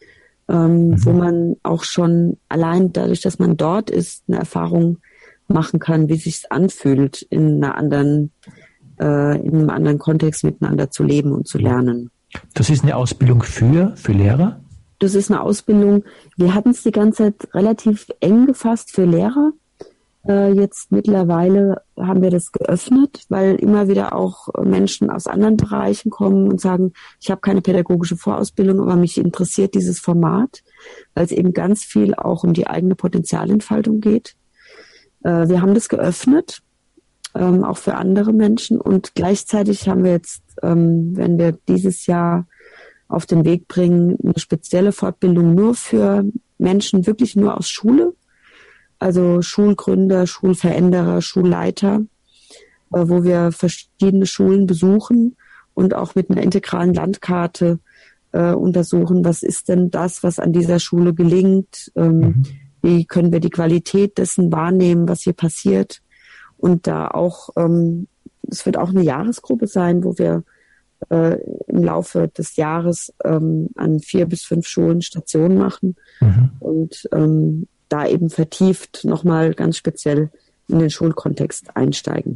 wo man auch schon allein dadurch, dass man dort ist, eine Erfahrung machen kann, wie sich's anfühlt, in einem anderen Kontext miteinander zu leben und zu lernen. Das ist eine Ausbildung für Lehrer? Das ist eine Ausbildung, wir hatten es die ganze Zeit relativ eng gefasst für Lehrer. Jetzt mittlerweile haben wir das geöffnet, weil immer wieder auch Menschen aus anderen Bereichen kommen und sagen, ich habe keine pädagogische Vorausbildung, aber mich interessiert dieses Format, weil es eben ganz viel auch um die eigene Potenzialentfaltung geht. Wir haben das geöffnet, auch für andere Menschen, und gleichzeitig haben wir jetzt, wenn wir dieses Jahr auf den Weg bringen, eine spezielle Fortbildung nur für Menschen, wirklich nur aus Schule, also Schulgründer, Schulveränderer, Schulleiter, wo wir verschiedene Schulen besuchen und auch mit einer integralen Landkarte untersuchen, was ist denn das, was an dieser Schule gelingt, wie können wir die Qualität dessen wahrnehmen, was hier passiert. Und da auch, es wird auch eine Jahresgruppe sein, wo wir im Laufe des Jahres an 4 bis 5 Schulen Stationen machen und da eben vertieft nochmal ganz speziell in den Schulkontext einsteigen.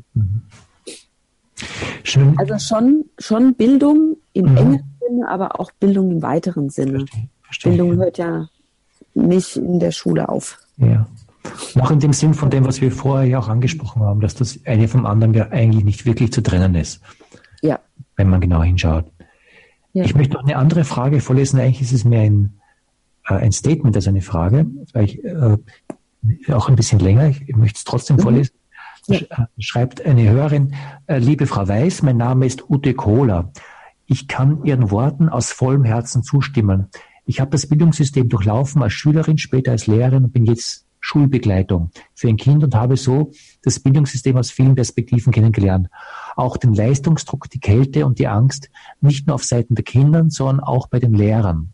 Schön. Also schon Bildung im engen Sinne, aber auch Bildung im weiteren Sinne. Verstehe. Bildung hört ja nicht in der Schule auf. Ja. Und auch in dem Sinn von dem, was wir vorher ja auch angesprochen haben, dass das eine vom anderen ja eigentlich nicht wirklich zu trennen ist. Ja. Wenn man genau hinschaut. Ja. Ich möchte noch eine andere Frage vorlesen. Eigentlich ist es mehr ein Statement als eine Frage, weil ich auch ein bisschen länger, ich möchte es trotzdem vorlesen. Ja. Schreibt eine Hörerin, liebe Frau Weiß, mein Name ist Ute Kohler. Ich kann Ihren Worten aus vollem Herzen zustimmen. Ich habe das Bildungssystem durchlaufen als Schülerin, später als Lehrerin und bin jetzt Schulbegleitung für ein Kind und habe so das Bildungssystem aus vielen Perspektiven kennengelernt. Auch den Leistungsdruck, die Kälte und die Angst, nicht nur auf Seiten der Kinder, sondern auch bei den Lehrern.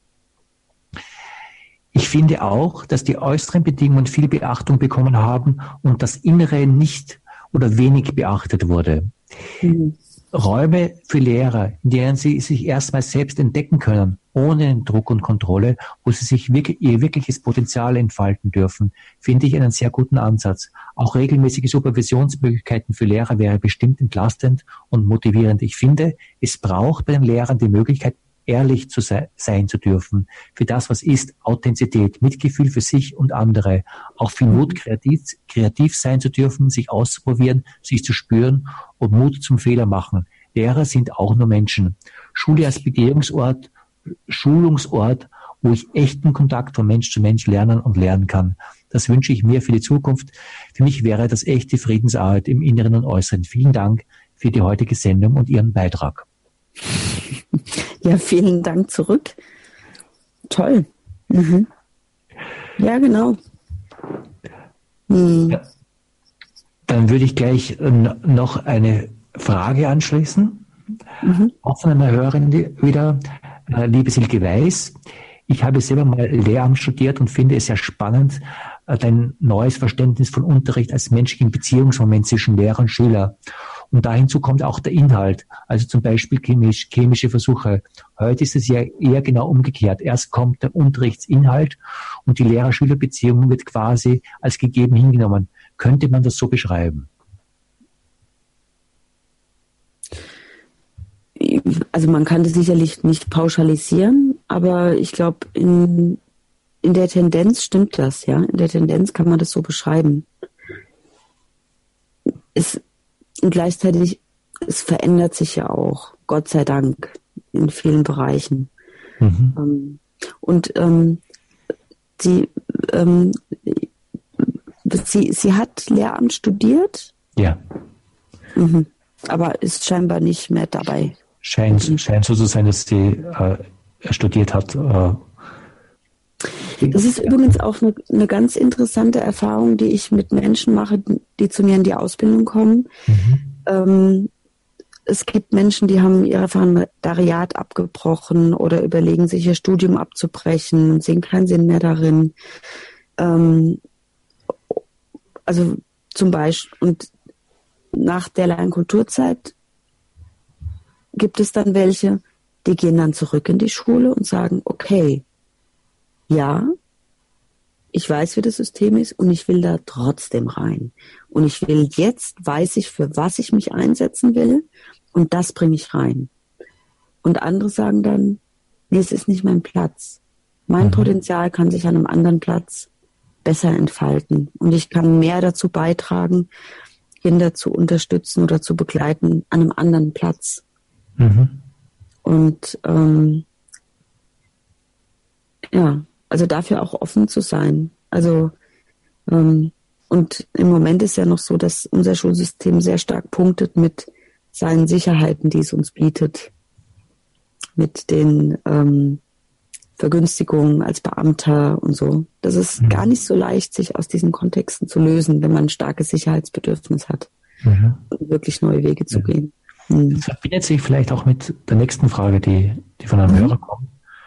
Ich finde auch, dass die äußeren Bedingungen viel Beachtung bekommen haben und das Innere nicht oder wenig beachtet wurde. Räume für Lehrer, in denen sie sich erstmal selbst entdecken können, ohne den Druck und Kontrolle, wo sie sich ihr wirkliches Potenzial entfalten dürfen, finde ich einen sehr guten Ansatz. Auch regelmäßige Supervisionsmöglichkeiten für Lehrer wäre bestimmt entlastend und motivierend. Ich finde, es braucht bei den Lehrern die Möglichkeit, ehrlich zu sein zu dürfen, für das, was ist, Authentizität, Mitgefühl für sich und andere, auch viel Mut, kreativ sein zu dürfen, sich auszuprobieren, sich zu spüren und Mut zum Fehler machen. Lehrer sind auch nur Menschen. Schule als Begehungsort, Schulungsort, wo ich echten Kontakt von Mensch zu Mensch lernen und lernen kann. Das wünsche ich mir für die Zukunft. Für mich wäre das echte Friedensarbeit im Inneren und Äußeren. Vielen Dank für die heutige Sendung und Ihren Beitrag. Ja, vielen Dank zurück. Toll. Ja, genau. Ja. Dann würde ich gleich noch eine Frage anschließen. Auch von einer Hörerin wieder. Liebe Silke Weiß, ich habe selber mal Lehramt studiert und finde es sehr spannend, dein neues Verständnis von Unterricht als menschlichen Beziehungsmoment zwischen Lehrer und Schüler. Und da hinzu kommt auch der Inhalt, also zum Beispiel chemische Versuche. Heute ist es ja eher genau umgekehrt. Erst kommt der Unterrichtsinhalt und die Lehrer-Schüler-Beziehung wird quasi als gegeben hingenommen. Könnte man das so beschreiben? Also man kann das sicherlich nicht pauschalisieren, aber ich glaube, in der Tendenz stimmt das, ja. In der Tendenz kann man das so beschreiben. Und gleichzeitig es verändert sich ja auch, Gott sei Dank, in vielen Bereichen. Und sie hat Lehramt studiert. Ja. Aber ist scheinbar nicht mehr dabei. Scheint so zu sein, dass sie studiert hat. Das ist übrigens auch eine ganz interessante Erfahrung, die ich mit Menschen mache, die zu mir in die Ausbildung kommen. Es gibt Menschen, die haben ihr Referendariat abgebrochen oder überlegen sich, ihr Studium abzubrechen und sehen keinen Sinn mehr darin. Also zum Beispiel, und nach der Lernkulturzeit gibt es dann welche, die gehen dann zurück in die Schule und sagen, okay, ja, ich weiß, wie das System ist und ich will da trotzdem rein. Und ich will jetzt, weiß ich, für was ich mich einsetzen will und das bringe ich rein. Und andere sagen dann, nee, es ist nicht mein Platz. Mein Potenzial kann sich an einem anderen Platz besser entfalten und ich kann mehr dazu beitragen, Kinder zu unterstützen oder zu begleiten an einem anderen Platz. Und also dafür auch offen zu sein. Also und im Moment ist ja noch so, dass unser Schulsystem sehr stark punktet mit seinen Sicherheiten, die es uns bietet, mit den Vergünstigungen als Beamter und so. Das ist gar nicht so leicht, sich aus diesen Kontexten zu lösen, wenn man ein starkes Sicherheitsbedürfnis hat und wirklich neue Wege zu gehen. Das verbindet sich vielleicht auch mit der nächsten Frage, die von einem Hörer kommt.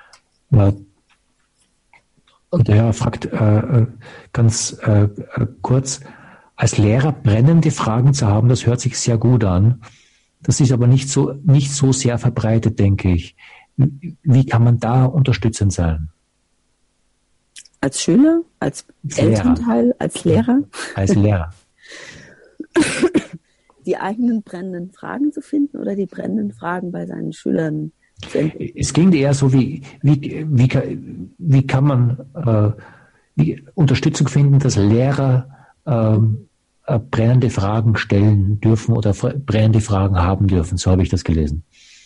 Und der Hörer fragt ganz kurz, als Lehrer brennende Fragen zu haben, das hört sich sehr gut an. Das ist aber nicht so sehr verbreitet, denke ich. Wie kann man da unterstützend sein? Als Schüler, als Elternteil, als Lehrer? Als Lehrer. Die eigenen brennenden Fragen zu finden oder die brennenden Fragen bei seinen Schülern zu finden? Es klingt eher so, wie kann man Unterstützung finden, dass Lehrer brennende Fragen stellen dürfen oder brennende Fragen haben dürfen. So habe ich das gelesen.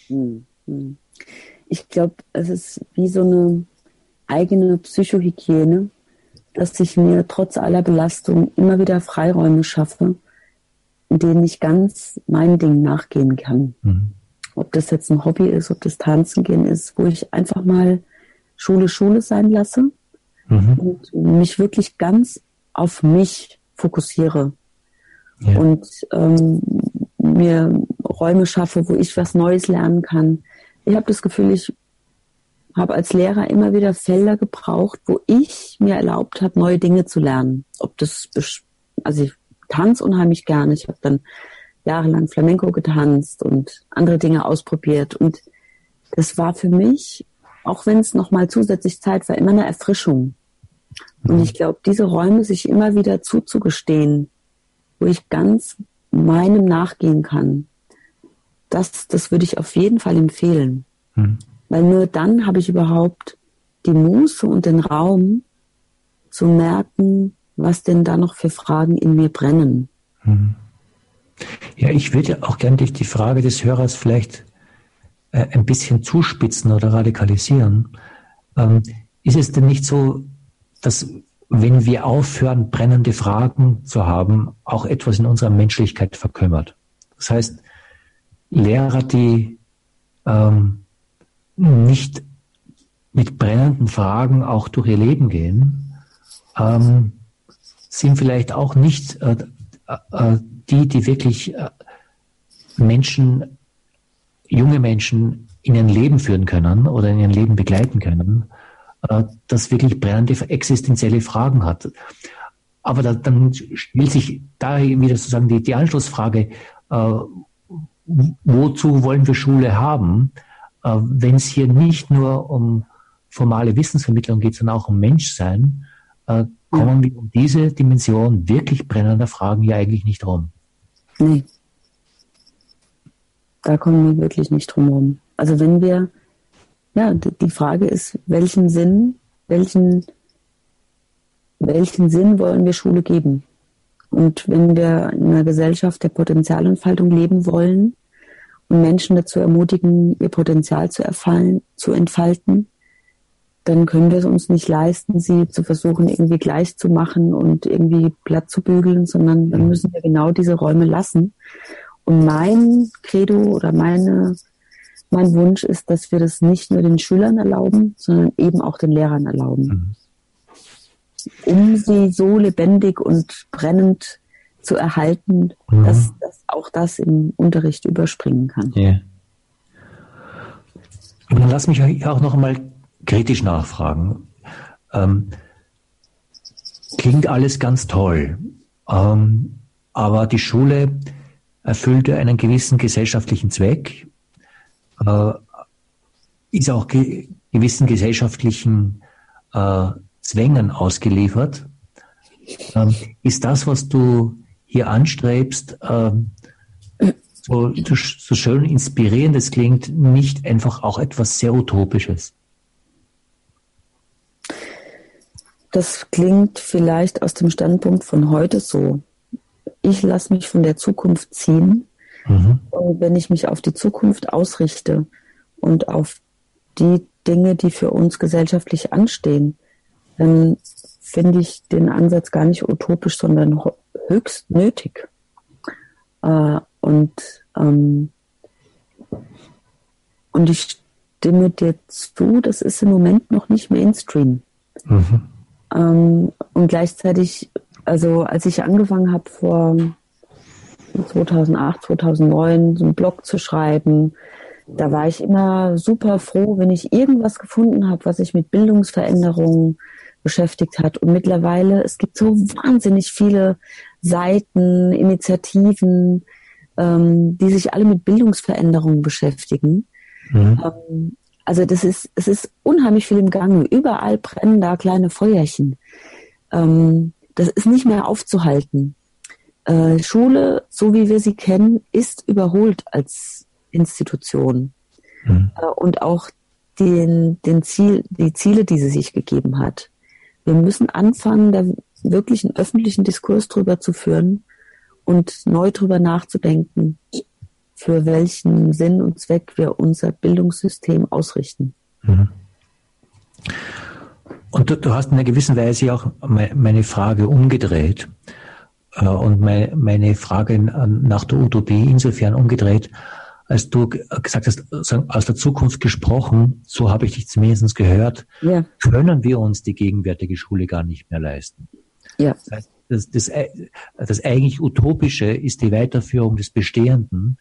Ich glaube, es ist wie so eine eigene Psychohygiene, dass ich mir trotz aller Belastung immer wieder Freiräume schaffe, in denen ich ganz mein Ding nachgehen kann. Ob das jetzt ein Hobby ist, ob das Tanzen gehen ist, wo ich einfach mal Schule sein lasse und mich wirklich ganz auf mich fokussiere und mir Räume schaffe, wo ich was Neues lernen kann. Ich habe das Gefühl, ich habe als Lehrer immer wieder Felder gebraucht, wo ich mir erlaubt habe, neue Dinge zu lernen. Also ich tanze unheimlich gerne. Ich habe dann jahrelang Flamenco getanzt und andere Dinge ausprobiert. Und das war für mich, auch wenn es nochmal zusätzlich Zeit war, immer eine Erfrischung. Und ich glaube, diese Räume sich immer wieder zuzugestehen, wo ich ganz meinem nachgehen kann, das würde ich auf jeden Fall empfehlen. Weil nur dann habe ich überhaupt die Muße und den Raum zu merken, was denn da noch für Fragen in mir brennen. Ja, ich würde auch gerne die Frage des Hörers vielleicht ein bisschen zuspitzen oder radikalisieren. Ist es denn nicht so, dass wenn wir aufhören, brennende Fragen zu haben, auch etwas in unserer Menschlichkeit verkümmert? Das heißt, Lehrer, die nicht mit brennenden Fragen auch durch ihr Leben gehen, sind vielleicht auch nicht die wirklich junge Menschen in ihr Leben führen können oder in ihr Leben begleiten können, das wirklich brennende existenzielle Fragen hat. Aber dann stellt sich da wieder sozusagen die Anschlussfrage, wozu wollen wir Schule haben, wenn es hier nicht nur um formale Wissensvermittlung geht, sondern auch um Menschsein, kommen wir um diese Dimension wirklich brennender Fragen ja eigentlich nicht rum. Nee. Da kommen wir wirklich nicht drum rum. Also wenn wir, die Frage ist, welchen Sinn wollen wir Schule geben? Und wenn wir in einer Gesellschaft der Potenzialentfaltung leben wollen, und Menschen dazu ermutigen, ihr Potenzial zu entfalten, dann können wir es uns nicht leisten, sie zu versuchen, irgendwie gleich zu machen und irgendwie platt zu bügeln, sondern dann müssen wir genau diese Räume lassen. Und mein Credo oder mein Wunsch ist, dass wir das nicht nur den Schülern erlauben, sondern eben auch den Lehrern erlauben. Um sie so lebendig und brennend zu erhalten, dass auch das im Unterricht überspringen kann. Yeah. Und dann lass mich auch noch einmal kritisch nachfragen. Klingt alles ganz toll, aber die Schule erfüllt einen gewissen gesellschaftlichen Zweck, ist auch gewissen gesellschaftlichen Zwängen ausgeliefert. Ist das, was du hier anstrebst, so schön inspirierend es klingt, nicht einfach auch etwas sehr Utopisches? Das klingt vielleicht aus dem Standpunkt von heute so. Ich lasse mich von der Zukunft ziehen. Und wenn ich mich auf die Zukunft ausrichte und auf die Dinge, die für uns gesellschaftlich anstehen, dann finde ich den Ansatz gar nicht utopisch, sondern höchst nötig. Und ich stimme dir zu, das ist im Moment noch nicht Mainstream. Und gleichzeitig, also als ich angefangen habe vor 2008, 2009 so einen Blog zu schreiben, da war ich immer super froh, wenn ich irgendwas gefunden habe, was sich mit Bildungsveränderungen beschäftigt hat. Und mittlerweile, es gibt so wahnsinnig viele Seiten, Initiativen, die sich alle mit Bildungsveränderungen beschäftigen. Also es ist unheimlich viel im Gange. Überall brennen da kleine Feuerchen. Das ist nicht mehr aufzuhalten. Schule, so wie wir sie kennen, ist überholt als Institution. Und auch die Ziele, die sie sich gegeben hat. Wir müssen anfangen, da wirklich einen öffentlichen Diskurs drüber zu führen und neu drüber nachzudenken, für welchen Sinn und Zweck wir unser Bildungssystem ausrichten. Und du hast in einer gewissen Weise auch meine Frage umgedreht und meine Frage nach der Utopie insofern umgedreht, als du gesagt hast, aus der Zukunft gesprochen, so habe ich dich zumindest gehört, können wir uns die gegenwärtige Schule gar nicht mehr leisten. Ja. Das eigentlich Utopische ist die Weiterführung des Bestehenden,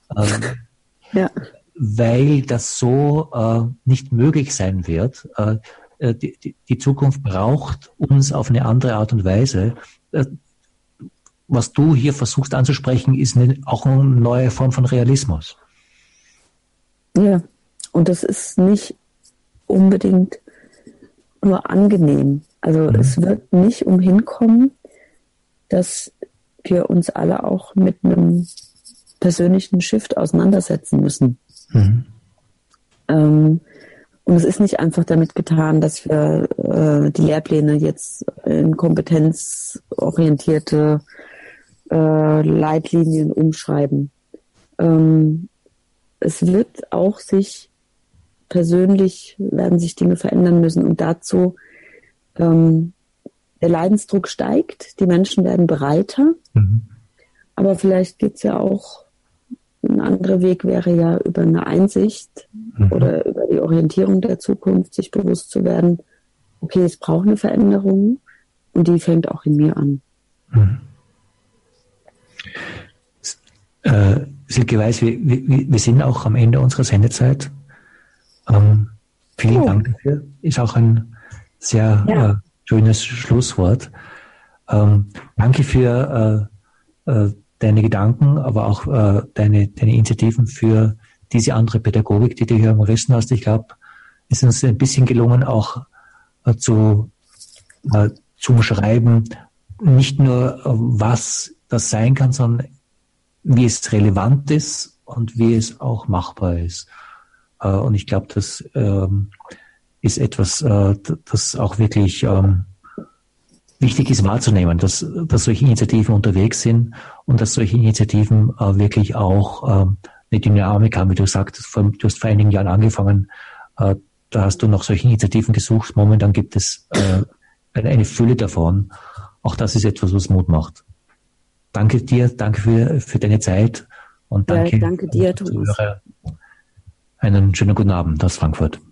weil das so nicht möglich sein wird. Die Zukunft braucht uns auf eine andere Art und Weise. Was du hier versuchst anzusprechen, ist auch eine neue Form von Realismus. Ja, und das ist nicht unbedingt nur angenehm. Also es wird nicht umhin kommen, dass wir uns alle auch mit einem persönlichen Shift auseinandersetzen müssen. Und es ist nicht einfach damit getan, dass wir die Lehrpläne jetzt in kompetenzorientierte Leitlinien umschreiben. Es wird auch werden sich Dinge verändern müssen und dazu der Leidensdruck steigt, die Menschen werden bereiter, aber vielleicht geht's ja auch, ein anderer Weg wäre ja über eine Einsicht oder über die Orientierung der Zukunft, sich bewusst zu werden, okay, es braucht eine Veränderung und die fängt auch in mir an. Silke Weiß, wir sind auch am Ende unserer Sendezeit. Vielen Dank dafür. Ist auch ein sehr schönes Schlusswort. Danke für deine Gedanken, aber auch deine Initiativen für diese andere Pädagogik, die du hier umrissen hast. Ich glaube, es ist uns ein bisschen gelungen, auch zu umschreiben, nicht nur, was das sein kann, sondern wie es relevant ist und wie es auch machbar ist. Und ich glaube, das ist etwas, das auch wirklich wichtig ist wahrzunehmen, dass solche Initiativen unterwegs sind und dass solche Initiativen wirklich auch eine Dynamik haben, wie du sagtest. Du hast vor einigen Jahren angefangen, da hast du nach solchen Initiativen gesucht. Momentan gibt es eine Fülle davon. Auch das ist etwas, was Mut macht. Danke dir, danke für deine Zeit und danke, danke dir, Thomas. Einen schönen guten Abend aus Frankfurt.